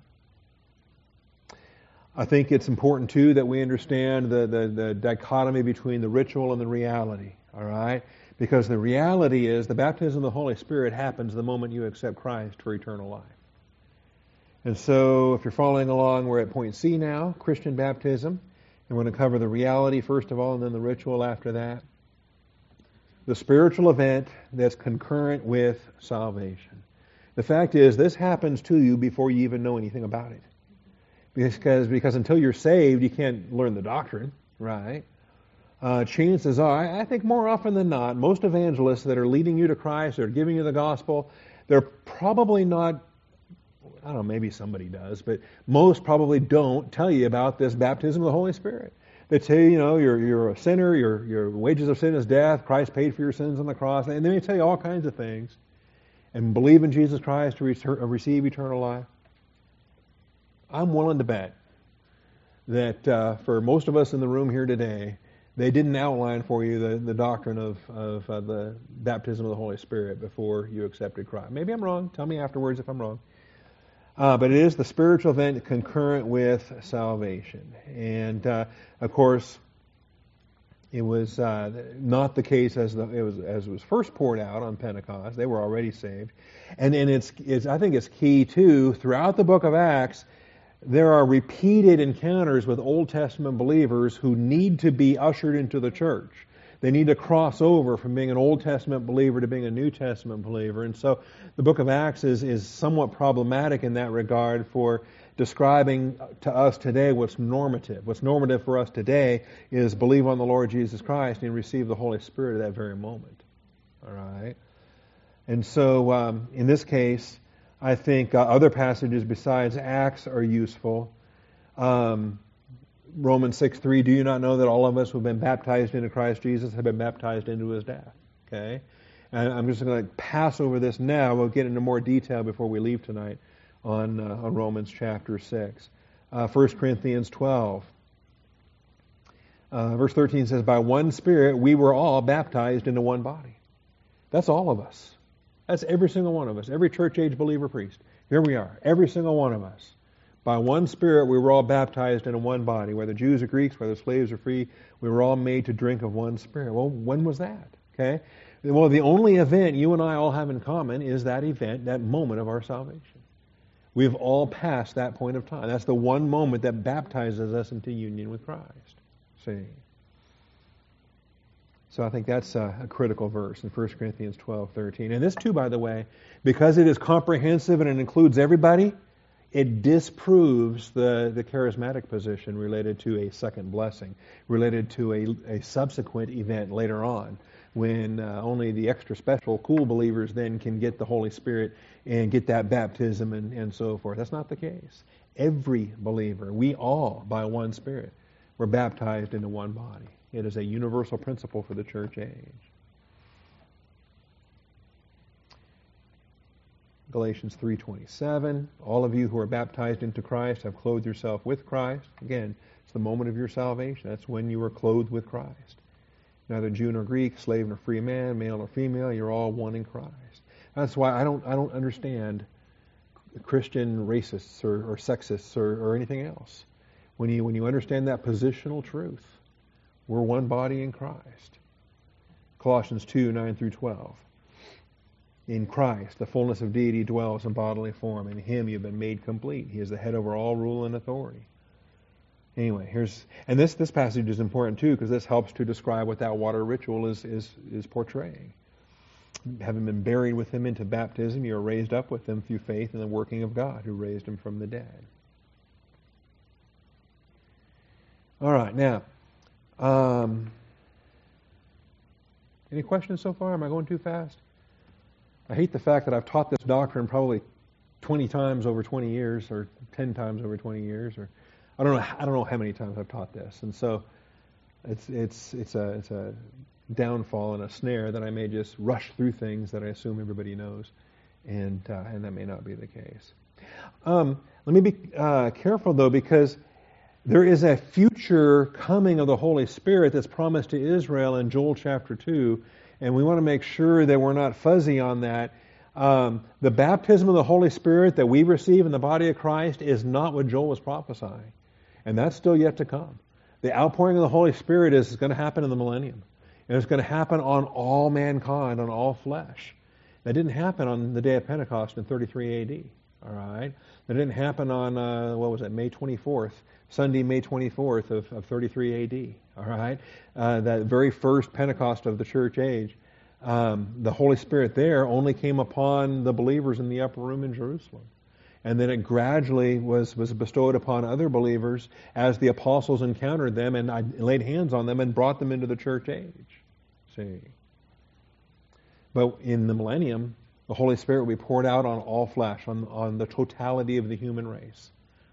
I think it's important, too, that we understand the, the, the dichotomy between the ritual and the reality, all right? Because the reality is the baptism of the Holy Spirit happens the moment you accept Christ for eternal life. And so if you're following along, we're at point C now, Christian baptism. And we're going to cover the reality first of all, and then the ritual after that. The spiritual event that's concurrent with salvation. The fact is, this happens to you before you even know anything about it. Because, because until you're saved, you can't learn the doctrine, right? Uh, chances are, I think more often than not, most evangelists that are leading you to Christ, that are giving you the gospel, they're probably not, I don't know, maybe somebody does, but most probably don't tell you about this baptism of the Holy Spirit. They tell you, you know, you're you're a sinner. Your your wages of sin is death. Christ paid for your sins on the cross, and they tell you all kinds of things. And believe in Jesus Christ to return, receive eternal life. I'm willing to bet that uh, for most of us in the room here today, they didn't outline for you the, the doctrine of, of uh, the baptism of the Holy Spirit before you accepted Christ. Maybe I'm wrong. Tell me afterwards if I'm wrong. Uh, but it is the spiritual event concurrent with salvation. And, uh, of course, it was uh, not the case as the, it was as it was first poured out on Pentecost. They were already saved. And, and it's, it's I think it's key, too, throughout the book of Acts, there are repeated encounters with Old Testament believers who need to be ushered into the church. They need to cross over from being an Old Testament believer to being a New Testament believer. And so the book of Acts is, is somewhat problematic in that regard for describing to us today what's normative. What's normative for us today is believe on the Lord Jesus Christ and receive the Holy Spirit at that very moment. All right? And so um, in this case, I think uh, other passages besides Acts are useful. Um, Romans six three, do you not know that all of us who have been baptized into Christ Jesus have been baptized into His death? Okay? And I'm just going to pass over this now. We'll get into more detail before we leave tonight on, uh, on Romans chapter six. Uh, First Corinthians twelve. Uh, verse thirteen says, by one Spirit we were all baptized into one body. That's all of us. That's every single one of us, every church-age believer priest. Here we are, every single one of us. By one Spirit we were all baptized into one body, whether Jews or Greeks, whether slaves or free, we were all made to drink of one Spirit. Well, when was that? Okay? Well, the only event you and I all have in common is that event, that moment of our salvation. We've all passed that point of time. That's the one moment that baptizes us into union with Christ. See? So I think that's a, a critical verse in First Corinthians twelve thirteen. And this too, by the way, because it is comprehensive and it includes everybody, it disproves the, the charismatic position related to a second blessing, related to a, a subsequent event later on, when uh, only the extra special cool believers then can get the Holy Spirit and get that baptism and, and so forth. That's not the case. Every believer, we all, by one Spirit, were baptized into one body. It is a universal principle for the church age. Galatians three twenty-seven, all of you who are baptized into Christ have clothed yourself with Christ. Again, it's the moment of your salvation. That's when you were clothed with Christ. Neither Jew nor Greek, slave nor free man, male nor female, you're all one in Christ. That's why I don't I don't understand Christian racists or, or sexists or, or anything else. When you when you understand that positional truth, we're one body in Christ. Colossians two nine through twelve. In Christ, the fullness of deity dwells in bodily form. In Him you've been made complete. He is the head over all rule and authority. Anyway, here's and this this passage is important too because this helps to describe what that water ritual is is is portraying. Having been buried with Him into baptism, you are raised up with Him through faith in the working of God who raised Him from the dead. All right, now, um, any questions so far? Am I going too fast? I hate the fact that I've taught this doctrine probably twenty times over twenty years, or ten times over twenty years, or I don't know. I don't know how many times I've taught this, and so it's it's it's a it's a downfall and a snare that I may just rush through things that I assume everybody knows, and uh, and that may not be the case. Um, let me be uh, careful though, because there is a future coming of the Holy Spirit that's promised to Israel in Joel chapter two. And we want to make sure that we're not fuzzy on that. Um, the baptism of the Holy Spirit that we receive in the body of Christ is not what Joel was prophesying. And that's still yet to come. The outpouring of the Holy Spirit is going to happen in the millennium. And it's going to happen on all mankind, on all flesh. That didn't happen on the day of Pentecost in thirty-three A D. All right? That didn't happen on, uh, what was it, May twenty-fourth, Sunday, May twenty-fourth of, of thirty-three A D. All right? Uh, that very first Pentecost of the church age. Um, the Holy Spirit there only came upon the believers in the upper room in Jerusalem. And then it gradually was, was bestowed upon other believers as the apostles encountered them and I laid hands on them and brought them into the church age. See? But in the millennium, the Holy Spirit will be poured out on all flesh, on, on the totality of the human race.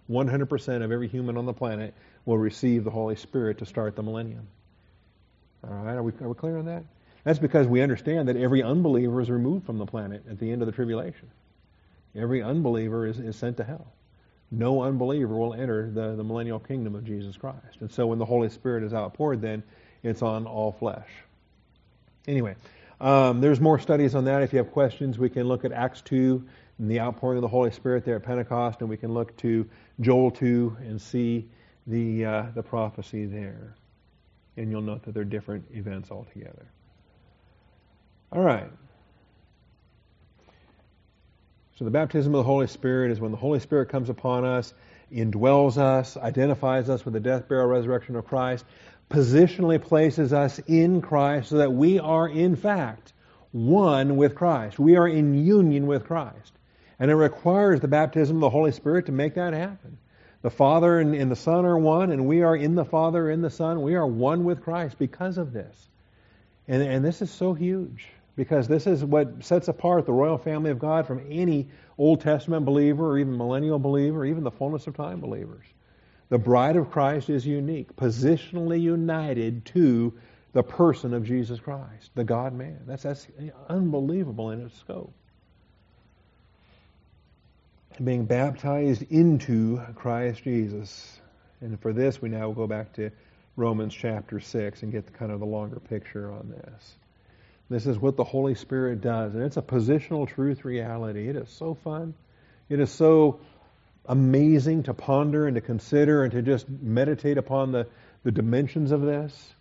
one hundred percent of every human on the planet will receive the Holy Spirit to start the millennium. All right, are we, are we clear on that? That's because we understand that every unbeliever is removed from the planet at the end of the tribulation. Every unbeliever is, is sent to hell. No unbeliever will enter the, the millennial kingdom of Jesus Christ. And so when the Holy Spirit is outpoured, then it's on all flesh. Anyway, um, there's more studies on that. If you have questions, we can look at Acts two and the outpouring of the Holy Spirit there at Pentecost, and we can look to Joel two and see the uh, the prophecy there. And you'll note that they're different events altogether. All right. So the baptism of the Holy Spirit is when the Holy Spirit comes upon us, indwells us, identifies us with the death, burial, resurrection of Christ, positionally places us in Christ so that we are in fact one with Christ. We are in union with Christ. And it requires the baptism of the Holy Spirit to make that happen. The Father and, and the Son are one, and we are in the Father, in the Son. We are one with Christ because of this. And, and this is so huge, because this is what sets apart the royal family of God from any Old Testament believer or even millennial believer or even the fullness of time believers. The bride of Christ is unique, positionally united to the person of Jesus Christ, the God-man. That's, that's unbelievable in its scope. Being baptized into Christ Jesus. And for this, we now go back to Romans chapter six and get the, kind of the longer picture on this. This is what the Holy Spirit does. And it's a positional truth reality. It is so fun. It is so amazing to ponder and to consider and to just meditate upon the, the dimensions of this.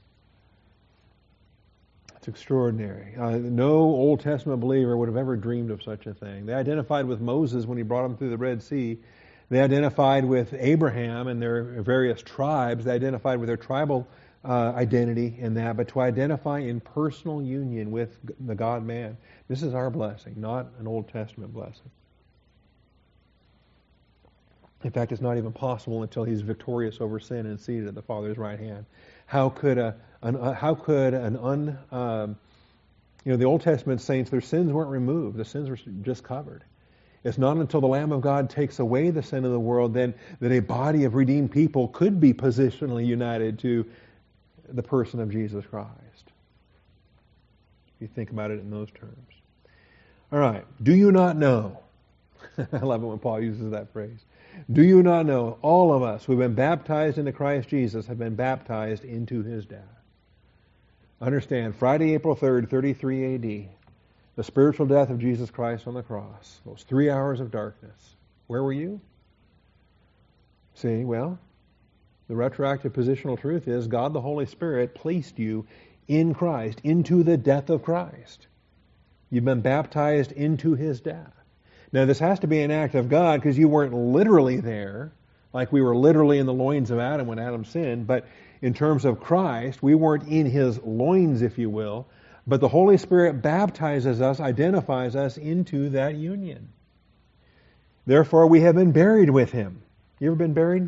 It's extraordinary. Uh, no Old Testament believer would have ever dreamed of such a thing. They identified with Moses when he brought them through the Red Sea. They identified with Abraham and their various tribes. They identified with their tribal uh, identity in that. But to identify in personal union with the God-man, this is our blessing, not an Old Testament blessing. In fact, it's not even possible until he's victorious over sin and seated at the Father's right hand. How could a an, uh, how could an un um, you know the Old Testament saints, their sins weren't removed; the sins were just covered. It's not until the Lamb of God takes away the sin of the world then that a body of redeemed people could be positionally united to the person of Jesus Christ. If you think about it in those terms. All right. Do you not know? I love it when Paul uses that phrase. Do you not know, all of us who have been baptized into Christ Jesus have been baptized into His death? Understand, Friday, April third, thirty-three A D, the spiritual death of Jesus Christ on the cross, those three hours of darkness. Where were you? See, well, the retroactive positional truth is God the Holy Spirit placed you in Christ, into the death of Christ. You've been baptized into His death. Now, this has to be an act of God because you weren't literally there, like we were literally in the loins of Adam when Adam sinned, but in terms of Christ, we weren't in His loins, if you will, but the Holy Spirit baptizes us, identifies us into that union. Therefore, we have been buried with Him. You ever been buried?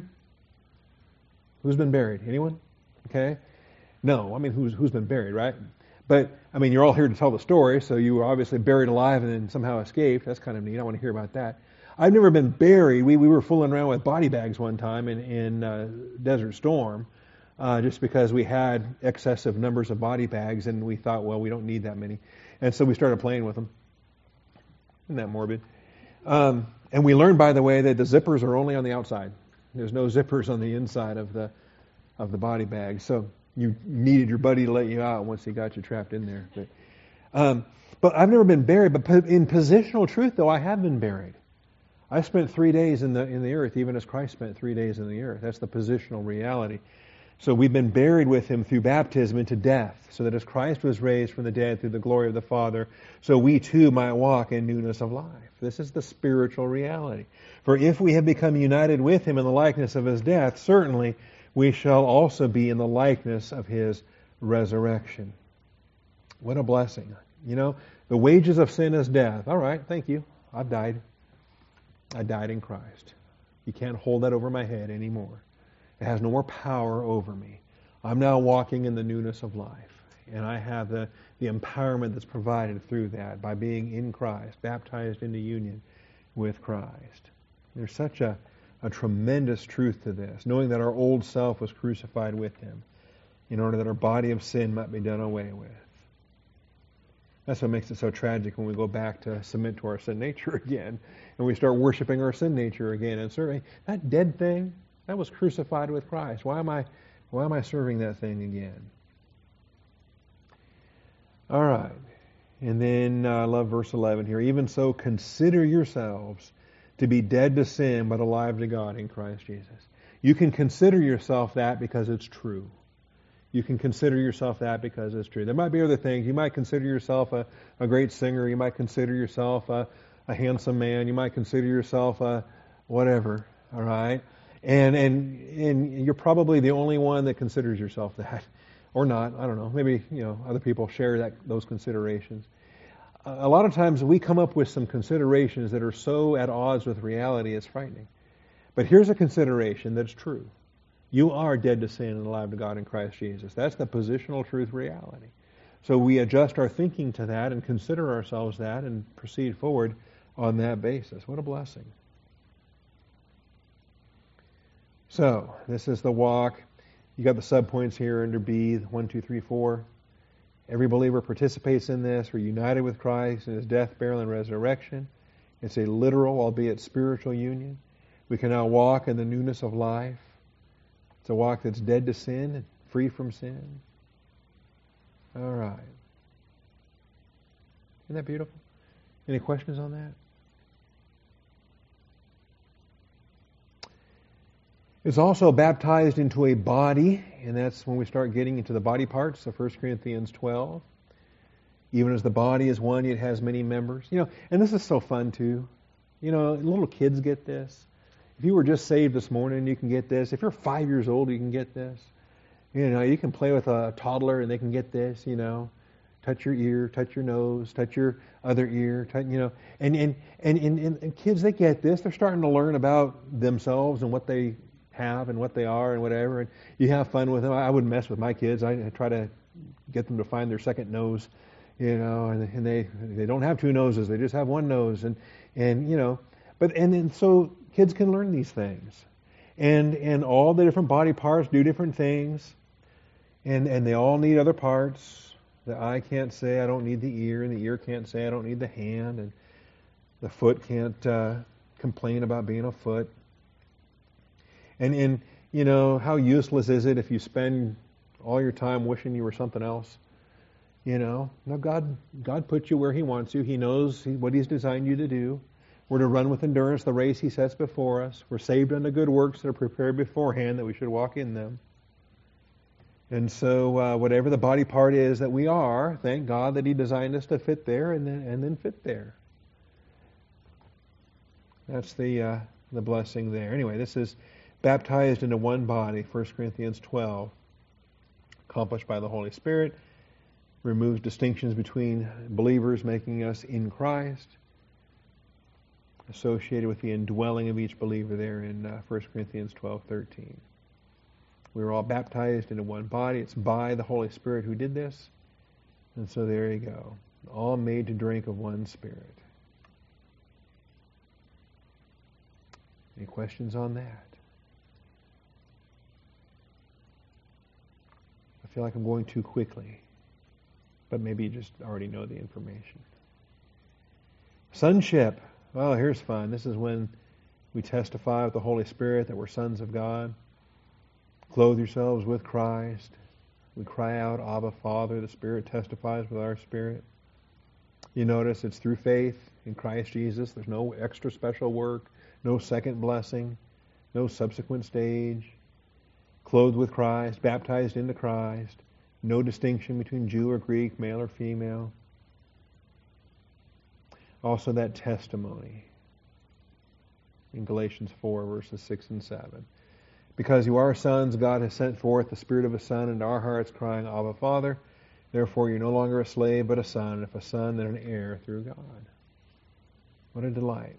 Who's been buried? Anyone? Okay. No, I mean, who's who's been buried, right? But, I mean, you're all here to tell the story, so you were obviously buried alive and then somehow escaped. That's kind of neat. I want to hear about that. I've never been buried. We we were fooling around with body bags one time in, in uh, Desert Storm, uh, just because we had excessive numbers of body bags, and we thought, well, we don't need that many. And so we started playing with them. Isn't that morbid? Um, and we learned, by the way, that the zippers are only on the outside. There's no zippers on the inside of the of the body bag. So you needed your buddy to let you out once he got you trapped in there. But, um, but I've never been buried. But in positional truth, though, I have been buried. I spent three days in the in the earth, even as Christ spent three days in the earth. That's the positional reality. So we've been buried with Him through baptism into death, so that as Christ was raised from the dead through the glory of the Father, so we too might walk in newness of life. This is the spiritual reality. For if we have become united with Him in the likeness of His death, certainly we shall also be in the likeness of His resurrection. What a blessing. You know, the wages of sin is death. All right, thank you. I've died. I died in Christ. You can't hold that over my head anymore. It has no more power over me. I'm now walking in the newness of life. And I have the, the empowerment that's provided through that by being in Christ, baptized into union with Christ. There's such a, a tremendous truth to this, knowing that our old self was crucified with him in order that our body of sin might be done away with. That's what makes it so tragic when we go back to submit to our sin nature again and we start worshiping our sin nature again and serving that dead thing that was crucified with Christ. Why am I why am I serving that thing again? All right. And then uh, I love verse eleven here. Even so, consider yourselves to be dead to sin, but alive to God in Christ Jesus. You can consider yourself that because it's true. You can consider yourself that because it's true. There might be other things. You might consider yourself a, a great singer. You might consider yourself a, a handsome man. You might consider yourself a whatever. All right? And, and, and you're probably the only one that considers yourself that. Or not. I don't know. Maybe, you know, other people share that those considerations. A lot of times we come up with some considerations that are so at odds with reality, it's frightening. But here's a consideration that's true. You are dead to sin and alive to God in Christ Jesus. That's the positional truth reality. So we adjust our thinking to that and consider ourselves that and proceed forward on that basis. What a blessing. So, this is the walk. You got the subpoints here under B, one, two, three, four. Every believer participates in this. We're united with Christ in his death, burial, and resurrection. It's a literal, albeit spiritual union. We can now walk in the newness of life. It's a walk that's dead to sin and free from sin. All right. Isn't that beautiful? Any questions on that? It's also baptized into a body, and that's when we start getting into the body parts of First Corinthians twelve. Even as the body is one, it has many members. You know, and this is so fun too. You know, little kids get this. If you were just saved this morning, you can get this. If you're five years old, you can get this. You know, you can play with a toddler and they can get this, you know. Touch your ear, touch your nose, touch your other ear, touch, you know. And and, and, and and kids, they get this. They're starting to learn about themselves and what they have and what they are and whatever. And you have fun with them. I wouldn't mess with my kids. I try to get them to find their second nose, you know, and, and they they don't have two noses. They just have one nose. And, and you know, but and, and so kids can learn these things. And and all the different body parts do different things. And and they all need other parts. The eye can't say, I don't need the ear, and the ear can't say, I don't need the hand, and the foot can't uh, complain about being a foot. And, and, you know, how useless is it if you spend all your time wishing you were something else? You know, no, God God put you where He wants you. He knows what He's designed you to do. We're to run with endurance the race He sets before us. We're saved unto good works that are prepared beforehand, that we should walk in them. And so uh, whatever the body part is that we are, thank God that He designed us to fit there and then, and then fit there. That's the uh, the blessing there. Anyway, this is baptized into one body, First Corinthians twelve, accomplished by the Holy Spirit, removes distinctions between believers, making us in Christ, associated with the indwelling of each believer there in uh, First Corinthians twelve thirteen. We were all baptized into one body. It's by the Holy Spirit who did this. And so there you go. All made to drink of one Spirit. Any questions on that? I feel like I'm going too quickly. But maybe you just already know the information. Sonship. Well, here's fun. This is when we testify with the Holy Spirit that we're sons of God. Clothe yourselves with Christ. We cry out, Abba, Father. The Spirit testifies with our spirit. You notice it's through faith in Christ Jesus. There's no extra special work, no second blessing, no subsequent stage. Clothed with Christ, baptized into Christ. No distinction between Jew or Greek, male or female. Also that testimony in Galatians four, verses six and seven. Because you are sons, God has sent forth the Spirit of a Son into our hearts, crying, Abba, Father. Therefore you're no longer a slave, but a son. If a son, then an heir through God. What a delight.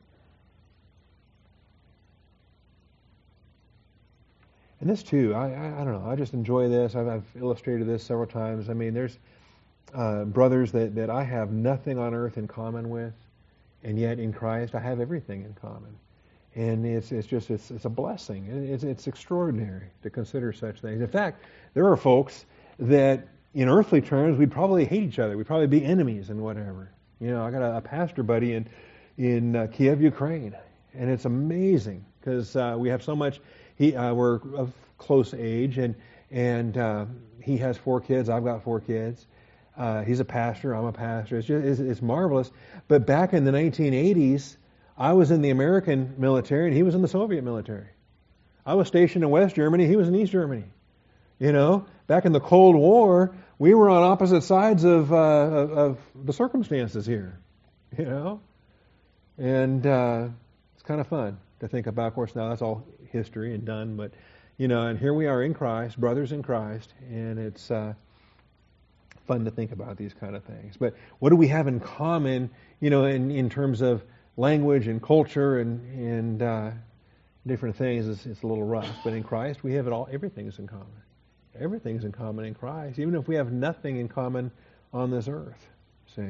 And this too, I, I, I don't know, I just enjoy this. I've, I've illustrated this several times. I mean, there's uh, brothers that, that I have nothing on earth in common with, and yet in Christ I have everything in common. And it's it's just it's it's a blessing. It's it's extraordinary to consider such things. In fact, there are folks that, in earthly terms, we'd probably hate each other. We'd probably be enemies and whatever. You know, I got a, a pastor buddy in in uh, Kiev, Ukraine, and it's amazing because uh, we have so much. He uh, we're of close age, and and uh, he has four kids. I've got four kids. Uh, he's a pastor. I'm a pastor. It's just it's, it's marvelous. But back in the nineteen eighties. I was in the American military and he was in the Soviet military. I was stationed in West Germany, he was in East Germany. You know, back in the Cold War, we were on opposite sides of, uh, of, of the circumstances here. You know, and uh, it's kind of fun to think about. Of course, now that's all history and done, but you know, and here we are in Christ, brothers in Christ, and it's uh, fun to think about these kind of things. But what do we have in common? You know, in in terms of language and culture and and uh, different things, it's, it's a little rough. But in Christ, we have it all. Everything's in common. Everything's in common in Christ, even if we have nothing in common on this earth. See,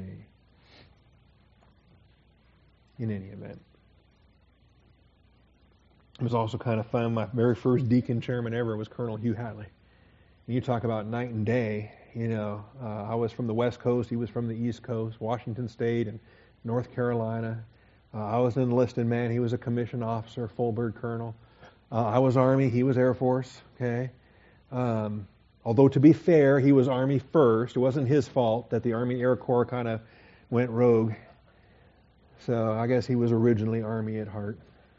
in any event, it was also kind of fun. My very first deacon chairman ever was Colonel Hugh Hatley. And you talk about night and day. You know, uh, I was from the West Coast. He was from the East Coast, Washington State and North Carolina. Uh, I was an enlisted man. He was a commissioned officer, full bird colonel. Uh, I was Army. He was Air Force. Okay. Um, although to be fair, he was Army first. It wasn't his fault that the Army Air Corps kind of went rogue. So I guess he was originally Army at heart.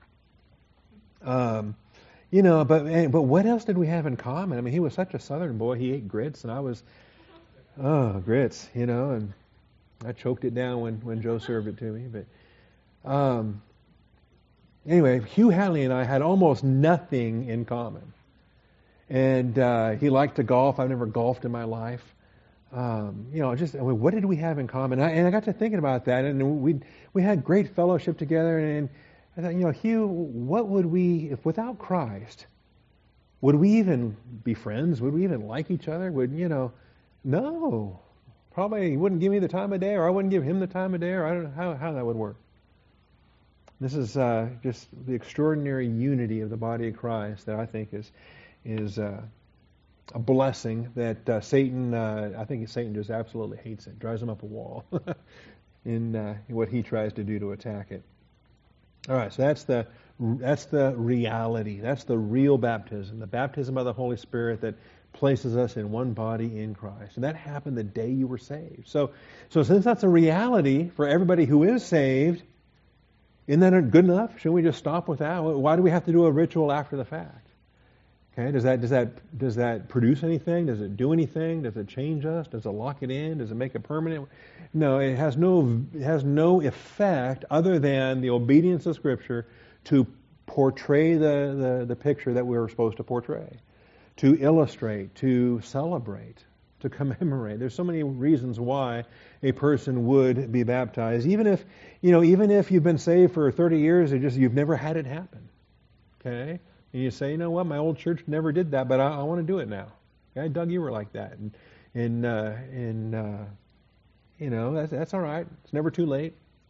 Um, you know, but but what else did we have in common? I mean, he was such a Southern boy. He ate grits, and I was, oh, grits. You know, and I choked it down when when Joe served it to me, but. Um, anyway, Hugh Hatley and I had almost nothing in common. And uh, he liked to golf. I've never golfed in my life. Um, you know, just I mean, what did we have in common? And I, and I got to thinking about that, and we we had great fellowship together. And I thought, you know, Hugh, what would we, if without Christ, would we even be friends? Would we even like each other? Would you know? No, probably he wouldn't give me the time of day, or I wouldn't give him the time of day, or I don't know how how that would work. This is uh, just the extraordinary unity of the body of Christ that I think is is uh, a blessing that uh, Satan, uh, I think Satan just absolutely hates it, drives him up a wall in, uh, in what he tries to do to attack it. All right, so that's the that's the reality. That's the real baptism, the baptism of the Holy Spirit that places us in one body in Christ. And that happened the day you were saved. So, so since that's a reality for everybody who is saved, isn't that good enough? Shouldn't we just stop with that? Why do we have to do a ritual after the fact? Okay, does that does that does that produce anything? Does it do anything? Does it change us? Does it lock it in? Does it make it permanent? No, it has no it has no effect other than the obedience of Scripture to portray the, the, the picture that we were supposed to portray, to illustrate, to celebrate, to commemorate. There's so many reasons why a person would be baptized, even if you know, even if you've been saved for thirty years, and just you've never had it happen. Okay, and you say, you know what, my old church never did that, but I, I want to do it now. Okay, Doug, you were like that, and and uh, and uh, you know that's that's all right. It's never too late.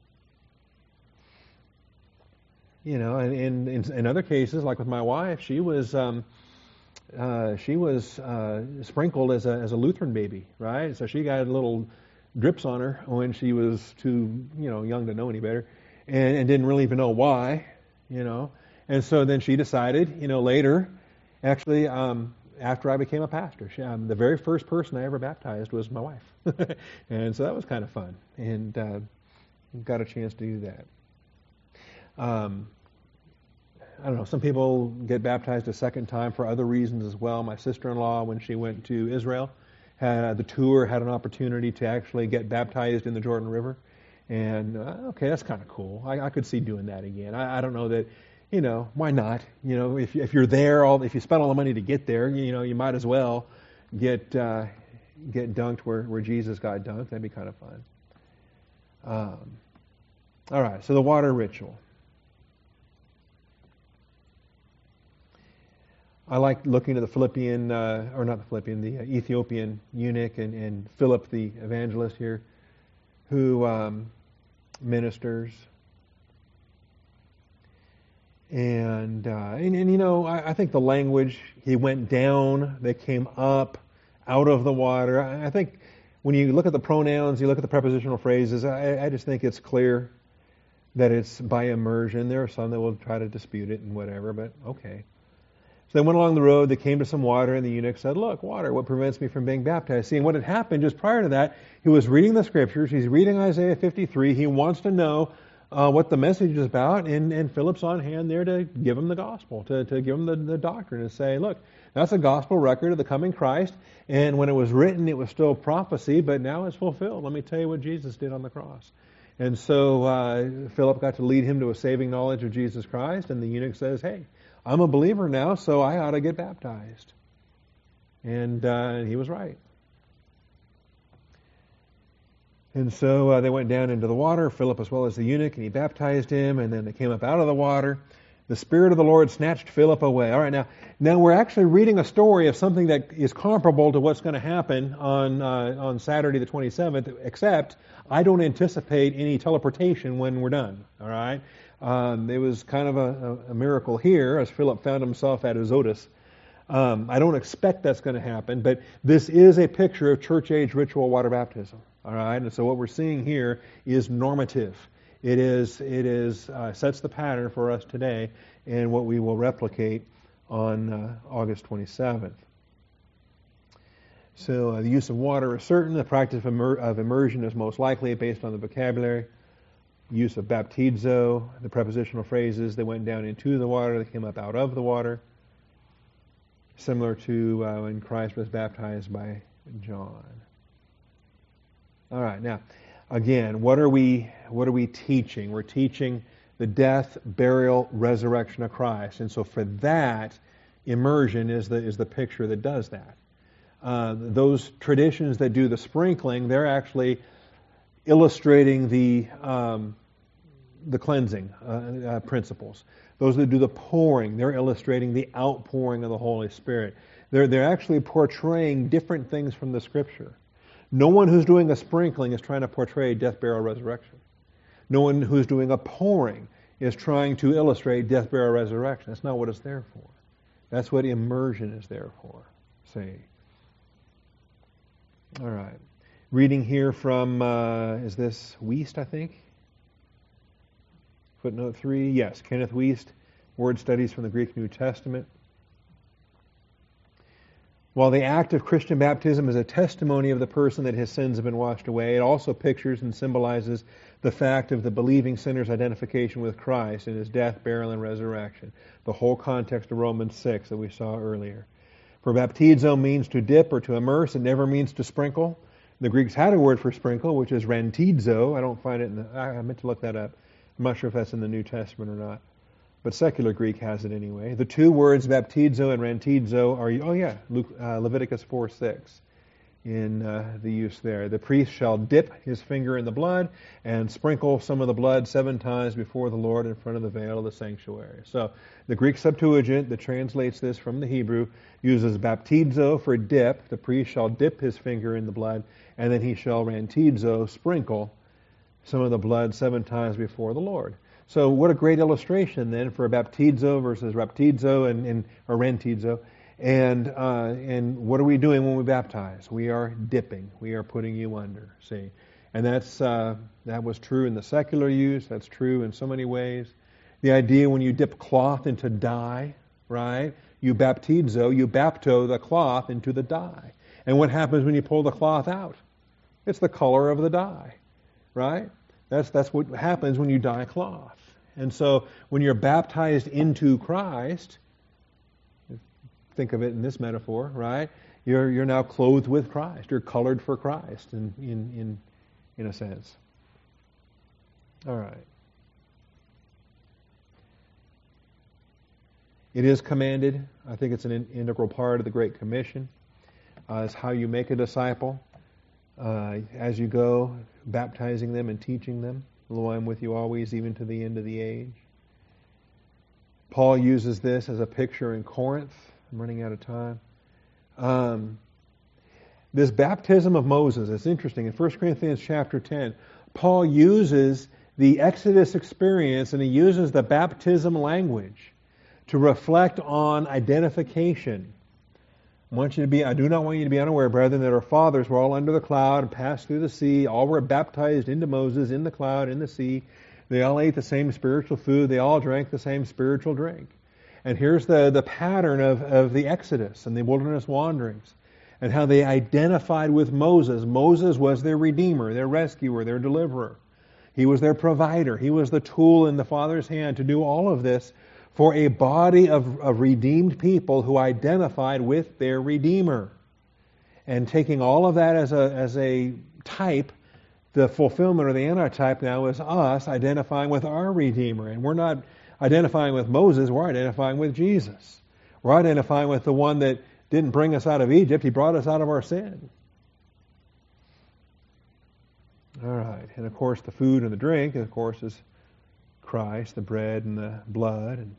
You know, and in in other cases, like with my wife, she was. Um, Uh, she was uh, sprinkled as a as a Lutheran baby, right? So she got little drips on her when she was too, you know, young to know any better, and, and didn't really even know why, you know. And so then she decided, you know, later, actually, um, after I became a pastor, she, um, the very first person I ever baptized was my wife, and so that was kind of fun, and uh, got a chance to do that. Um, I don't know, some people get baptized a second time for other reasons as well. My sister-in-law, when she went to Israel, had the tour, had an opportunity to actually get baptized in the Jordan River. And, uh, okay, that's kind of cool. I, I could see doing that again. I, I don't know that, you know, why not? You know, if, if you're there, all, if you spent all the money to get there, you know, you might as well get uh, get dunked where, where Jesus got dunked. That'd be kind of fun. Um, all right, so the water ritual. I like looking at the Philippian, uh, or not the Philippian, the Ethiopian eunuch and, and Philip the evangelist here, who um, ministers. And, uh, and, and you know, I, I think the language, he went down, they came up, out of the water. I, I think when you look at the pronouns, you look at the prepositional phrases, I, I just think it's clear that it's by immersion. There are some that will try to dispute it and whatever, but okay. So they went along the road, they came to some water, and the eunuch said, look, water, what prevents me from being baptized? See, and what had happened just prior to that, he was reading the scriptures, he's reading Isaiah fifty-three, he wants to know uh, what the message is about, and, and Philip's on hand there to give him the gospel, to, to give him the, the doctrine, and say, look, that's a gospel record of the coming Christ, and when it was written, it was still prophecy, but now it's fulfilled. Let me tell you what Jesus did on the cross. And so uh, Philip got to lead him to a saving knowledge of Jesus Christ, and the eunuch says, hey, I'm a believer now, so I ought to get baptized. And uh, he was right. And so uh, they went down into the water, Philip as well as the eunuch, and he baptized him, and then they came up out of the water. The Spirit of the Lord snatched Philip away. All right, now, now we're actually reading a story of something that is comparable to what's going to happen on uh, on Saturday the twenty-seventh, except I don't anticipate any teleportation when we're done. All right, um, it was kind of a, a miracle here as Philip found himself at Azotus. Um, I don't expect that's going to happen, but this is a picture of church age ritual water baptism. All right, and so what we're seeing here is normative. It is, it is uh, sets the pattern for us today and what we will replicate on uh, August twenty-seventh. So uh, the use of water is certain. The practice of, immer- of immersion is most likely based on the vocabulary. Use of baptizo, the prepositional phrases, they went down into the water, they came up out of the water. Similar to uh, when Christ was baptized by John. All right, now, again, what are we what are we teaching? We're teaching the death, burial, resurrection of Christ. And so for that, immersion is the is the picture that does that. Uh, those traditions that do the sprinkling, they're actually illustrating the um, the cleansing uh, uh, principles. Those that do the pouring, they're illustrating the outpouring of the Holy Spirit. They're they're actually portraying different things from the Scripture. No one who's doing a sprinkling is trying to portray death, burial, resurrection. No one who's doing a pouring is trying to illustrate death, burial, resurrection. That's not what it's there for. That's what immersion is there for. See. All right. Reading here from, uh, is this Wuest, I think? Footnote three. Yes, Kenneth Wuest, Word Studies from the Greek New Testament. While the act of Christian baptism is a testimony of the person that his sins have been washed away, it also pictures and symbolizes the fact of the believing sinner's identification with Christ in his death, burial, and resurrection. The whole context of Romans six that we saw earlier. For baptizo means to dip or to immerse. It never means to sprinkle. The Greeks had a word for sprinkle, which is rantizo. I don't find it in the, I meant to look that up. I'm not sure if that's in the New Testament or not. But secular Greek has it anyway. The two words baptizo and rantizo are, oh yeah, Luke, uh, Leviticus four six in uh, the use there. The priest shall dip his finger in the blood and sprinkle some of the blood seven times before the Lord in front of the veil of the sanctuary. So the Greek Septuagint that translates this from the Hebrew uses baptizo for dip. The priest shall dip his finger in the blood, and then he shall rantizo, sprinkle some of the blood seven times before the Lord. So what a great illustration then for baptizo versus raptizo and, and or rantizo. And uh, and what are we doing when we baptize? We are dipping. We are putting you under. See, and that's uh, that was true in the secular use. That's true in so many ways. The idea when you dip cloth into dye, right? You baptizo, you bapto the cloth into the dye. And what happens when you pull the cloth out? It's the color of the dye, right? That's that's what happens when you dye cloth. And so when you're baptized into Christ, think of it in this metaphor, right? You're you're now clothed with Christ. You're colored for Christ in in in, in a sense. All right. It is commanded. I think it's an in, integral part of the Great Commission. Uh, it's how you make a disciple. Uh, as you go, baptizing them and teaching them. Lo, I'm with you always, even to the end of the age. Paul uses this as a picture in Corinth. I'm running out of time. Um, this baptism of Moses, it's interesting. In First Corinthians chapter ten, Paul uses the Exodus experience, and he uses the baptism language to reflect on identification. I want you to be, I do not want you to be unaware, brethren, that our fathers were all under the cloud and passed through the sea. All were baptized into Moses in the cloud, in the sea. They all ate the same spiritual food. They all drank the same spiritual drink. And here's the, the pattern of, of the Exodus and the wilderness wanderings and how they identified with Moses. Moses was their redeemer, their rescuer, their deliverer. He was their provider. He was the tool in the Father's hand to do all of this for a body of, of redeemed people who identified with their Redeemer. And taking all of that as a, as a type, the fulfillment or the antitype now is us identifying with our Redeemer. And we're not identifying with Moses, we're identifying with Jesus. We're identifying with the one that didn't bring us out of Egypt, he brought us out of our sin. All right. And of course the food and the drink, of course, is Christ, the bread and the blood, and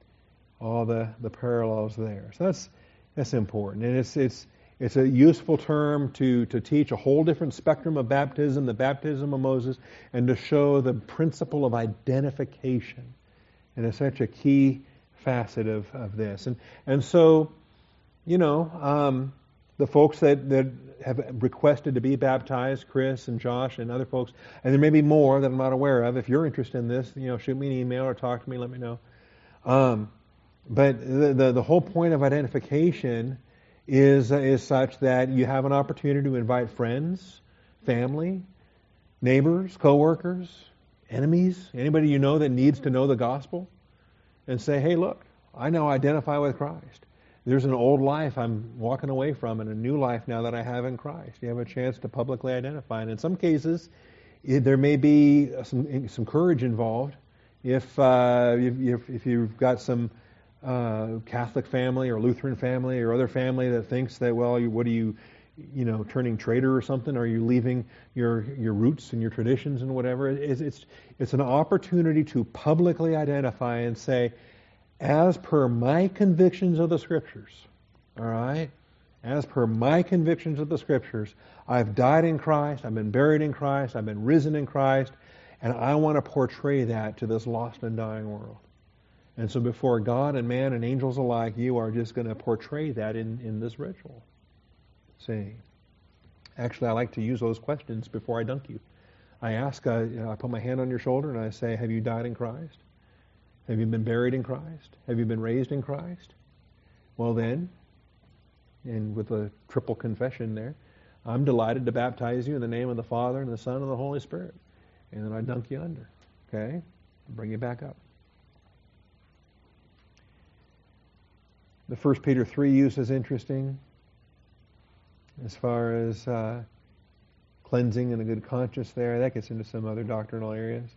all the, the parallels there. So that's that's important. And it's it's it's a useful term to, to teach a whole different spectrum of baptism, the baptism of Moses, and to show the principle of identification. And it's such a key facet of, of this. And and so, you know, um, the folks that, that have requested to be baptized, Chris and Josh and other folks, and there may be more that I'm not aware of. If you're interested in this, you know, shoot me an email or talk to me, let me know. Um, but the, the the whole point of identification is uh, is such that you have an opportunity to invite friends, family, neighbors, coworkers, enemies, anybody you know that needs to know the gospel, and say, hey, look, I now identify with Christ. There's an old life I'm walking away from and a new life now that I have in Christ. You have a chance to publicly identify. And in some cases, it, there may be some some courage involved. If uh, if, if you've got some uh, Catholic family or Lutheran family or other family that thinks that, well, you, what are you, you know, turning traitor or something? Are you leaving your your roots and your traditions and whatever? It's it's, it's an opportunity to publicly identify and say, as per my convictions of the Scriptures, all right? As per my convictions of the Scriptures, I've died in Christ, I've been buried in Christ, I've been risen in Christ, and I want to portray that to this lost and dying world. And so before God and man and angels alike, you are just going to portray that in, in this ritual. See? Actually, I like to use those questions before I dunk you. I ask, uh, you know, I put my hand on your shoulder and I say, have you died in Christ? Have you been buried in Christ? Have you been raised in Christ? Well then, and with a triple confession there, I'm delighted to baptize you in the name of the Father and the Son and the Holy Spirit. And then I dunk you under. Okay? Bring you back up. The First Peter three use is interesting as far as uh, cleansing and a good conscience there. That gets into some other doctrinal areas.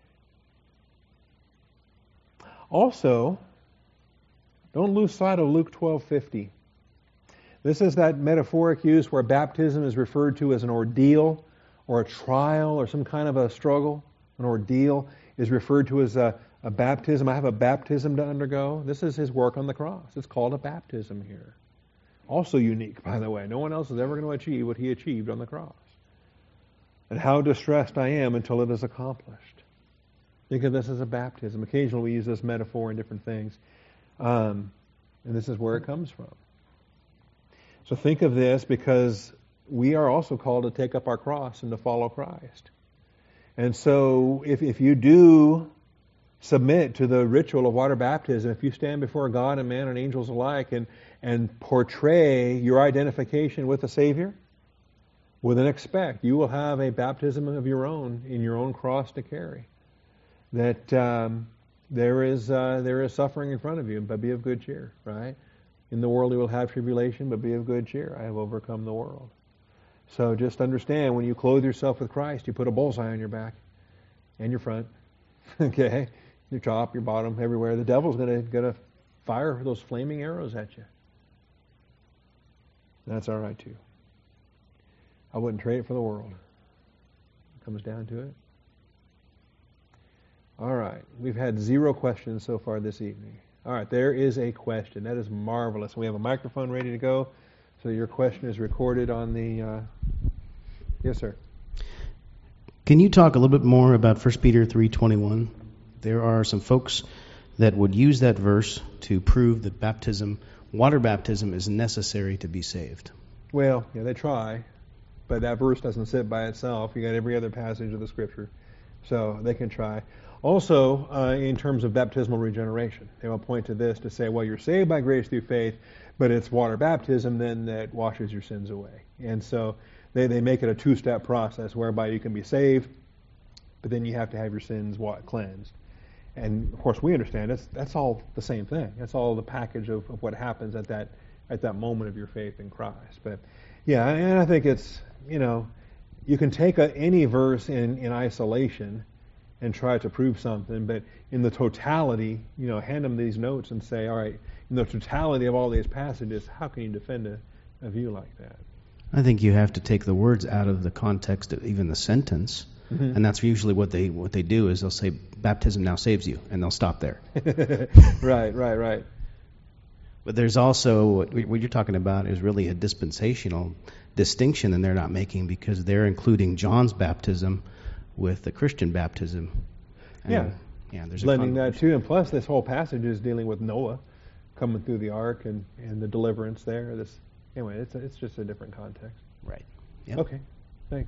Also, don't lose sight of Luke twelve fifty. This is that metaphoric use where baptism is referred to as an ordeal or a trial or some kind of a struggle. An ordeal is referred to as a, a baptism. I have a baptism to undergo. This is his work on the cross. It's called a baptism here. Also unique, by the way. No one else is ever going to achieve what he achieved on the cross. And how distressed I am until it is accomplished. Think of this as a baptism. Occasionally we use this metaphor in different things. Um, and this is where it comes from. So think of this because we are also called to take up our cross and to follow Christ. And so if, if you do submit to the ritual of water baptism, if you stand before God and man and angels alike and, and portray your identification with the Savior, well then expect you will have a baptism of your own in your own cross to carry. That um, there is uh, there is suffering in front of you, but be of good cheer, right? In the world you will have tribulation, but be of good cheer. I have overcome the world. So just understand, when you clothe yourself with Christ, you put a bullseye on your back and your front, okay? Your top, your bottom, everywhere. The devil's going to going to fire those flaming arrows at you. That's all right too. I wouldn't trade it for the world. It comes down to it. All right. We've had zero questions so far this evening. All right. There is a question. That is marvelous. We have a microphone ready to go, so your question is recorded on the... Uh... Yes, sir. Can you talk a little bit more about First Peter three twenty-one? There are some folks that would use that verse to prove that baptism, water baptism, is necessary to be saved. Well, yeah, they try, but that verse doesn't sit by itself. You got every other passage of the Scripture, so they can try. Also, uh, in terms of baptismal regeneration, they will point to this to say, well, you're saved by grace through faith, but it's water baptism then that washes your sins away. And so they, they make it a two-step process whereby you can be saved, but then you have to have your sins what, cleansed. And of course, we understand that's that's all the same thing. That's all the package of, of what happens at that at that moment of your faith in Christ. But yeah, and I think it's, you know, you can take a, any verse in, in isolation and try to prove something, but in the totality, you know, hand them these notes and say, all right, in the totality of all these passages, how can you defend a, a view like that? I think you have to take the words out of the context of even the sentence, mm-hmm. and that's usually what they what they do is they'll say, baptism now saves you, and they'll stop there. Right, right, right. But there's also, what you're talking about is really a dispensational distinction, and they're not making because they're including John's baptism with the Christian baptism. And, yeah, yeah. There's blending that too, and plus this whole passage is dealing with Noah coming through the ark and, and the deliverance there. This anyway, it's a, it's just a different context. Right. Yep. Okay. Thanks.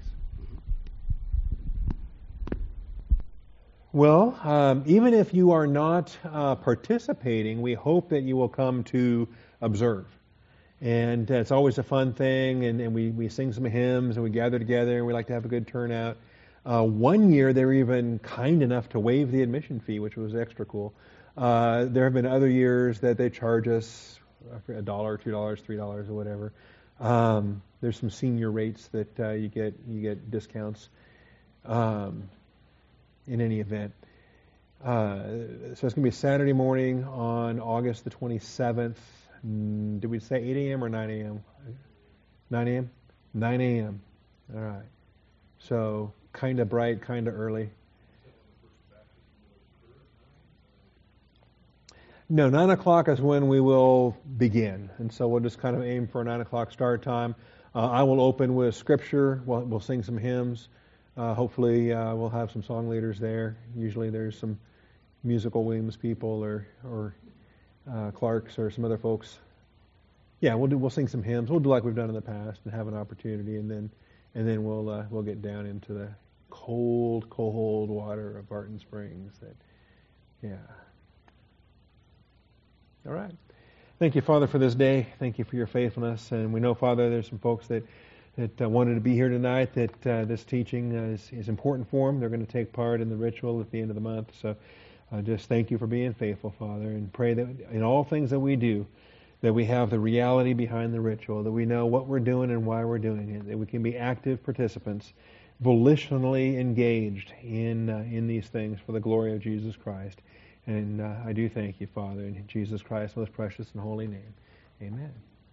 Well, um, even if you are not uh, participating, we hope that you will come to observe. And uh, it's always a fun thing, and, and we, we sing some hymns, and we gather together, and we like to have a good turnout. Uh, one year, they were even kind enough to waive the admission fee, which was extra cool. Uh, there have been other years that they charge us a dollar, two dollars, three dollars, or whatever. Um, there's some senior rates that uh, you get you get discounts. Um, in any event. Uh, so it's going to be Saturday morning on August the twenty-seventh. Mm, did we say eight a.m. or nine a.m.? nine a.m.? nine a.m. All right. So kind of bright, kind of early. No, nine o'clock is when we will begin. And so we'll just kind of aim for a nine o'clock start time. Uh, I will open with Scripture. We'll, we'll sing some hymns. Uh, hopefully uh, we'll have some song leaders there. Usually there's some musical Williams people or or uh, Clarks or some other folks. Yeah, we'll do. We'll sing some hymns. We'll do like we've done in the past and have an opportunity, and then and then we'll uh, we'll get down into the cold, cold water of Barton Springs. That, yeah. All right. Thank you, Father, for this day. Thank you for your faithfulness, and we know, Father, there's some folks that. that uh, wanted to be here tonight, that uh, this teaching uh, is, is important for them. They're going to take part in the ritual at the end of the month. So uh, just thank you for being faithful, Father, and pray that in all things that we do, that we have the reality behind the ritual, that we know what we're doing and why we're doing it, that we can be active participants, volitionally engaged in uh, in these things for the glory of Jesus Christ. And uh, I do thank you, Father, in Jesus Christ's most precious and holy name. Amen.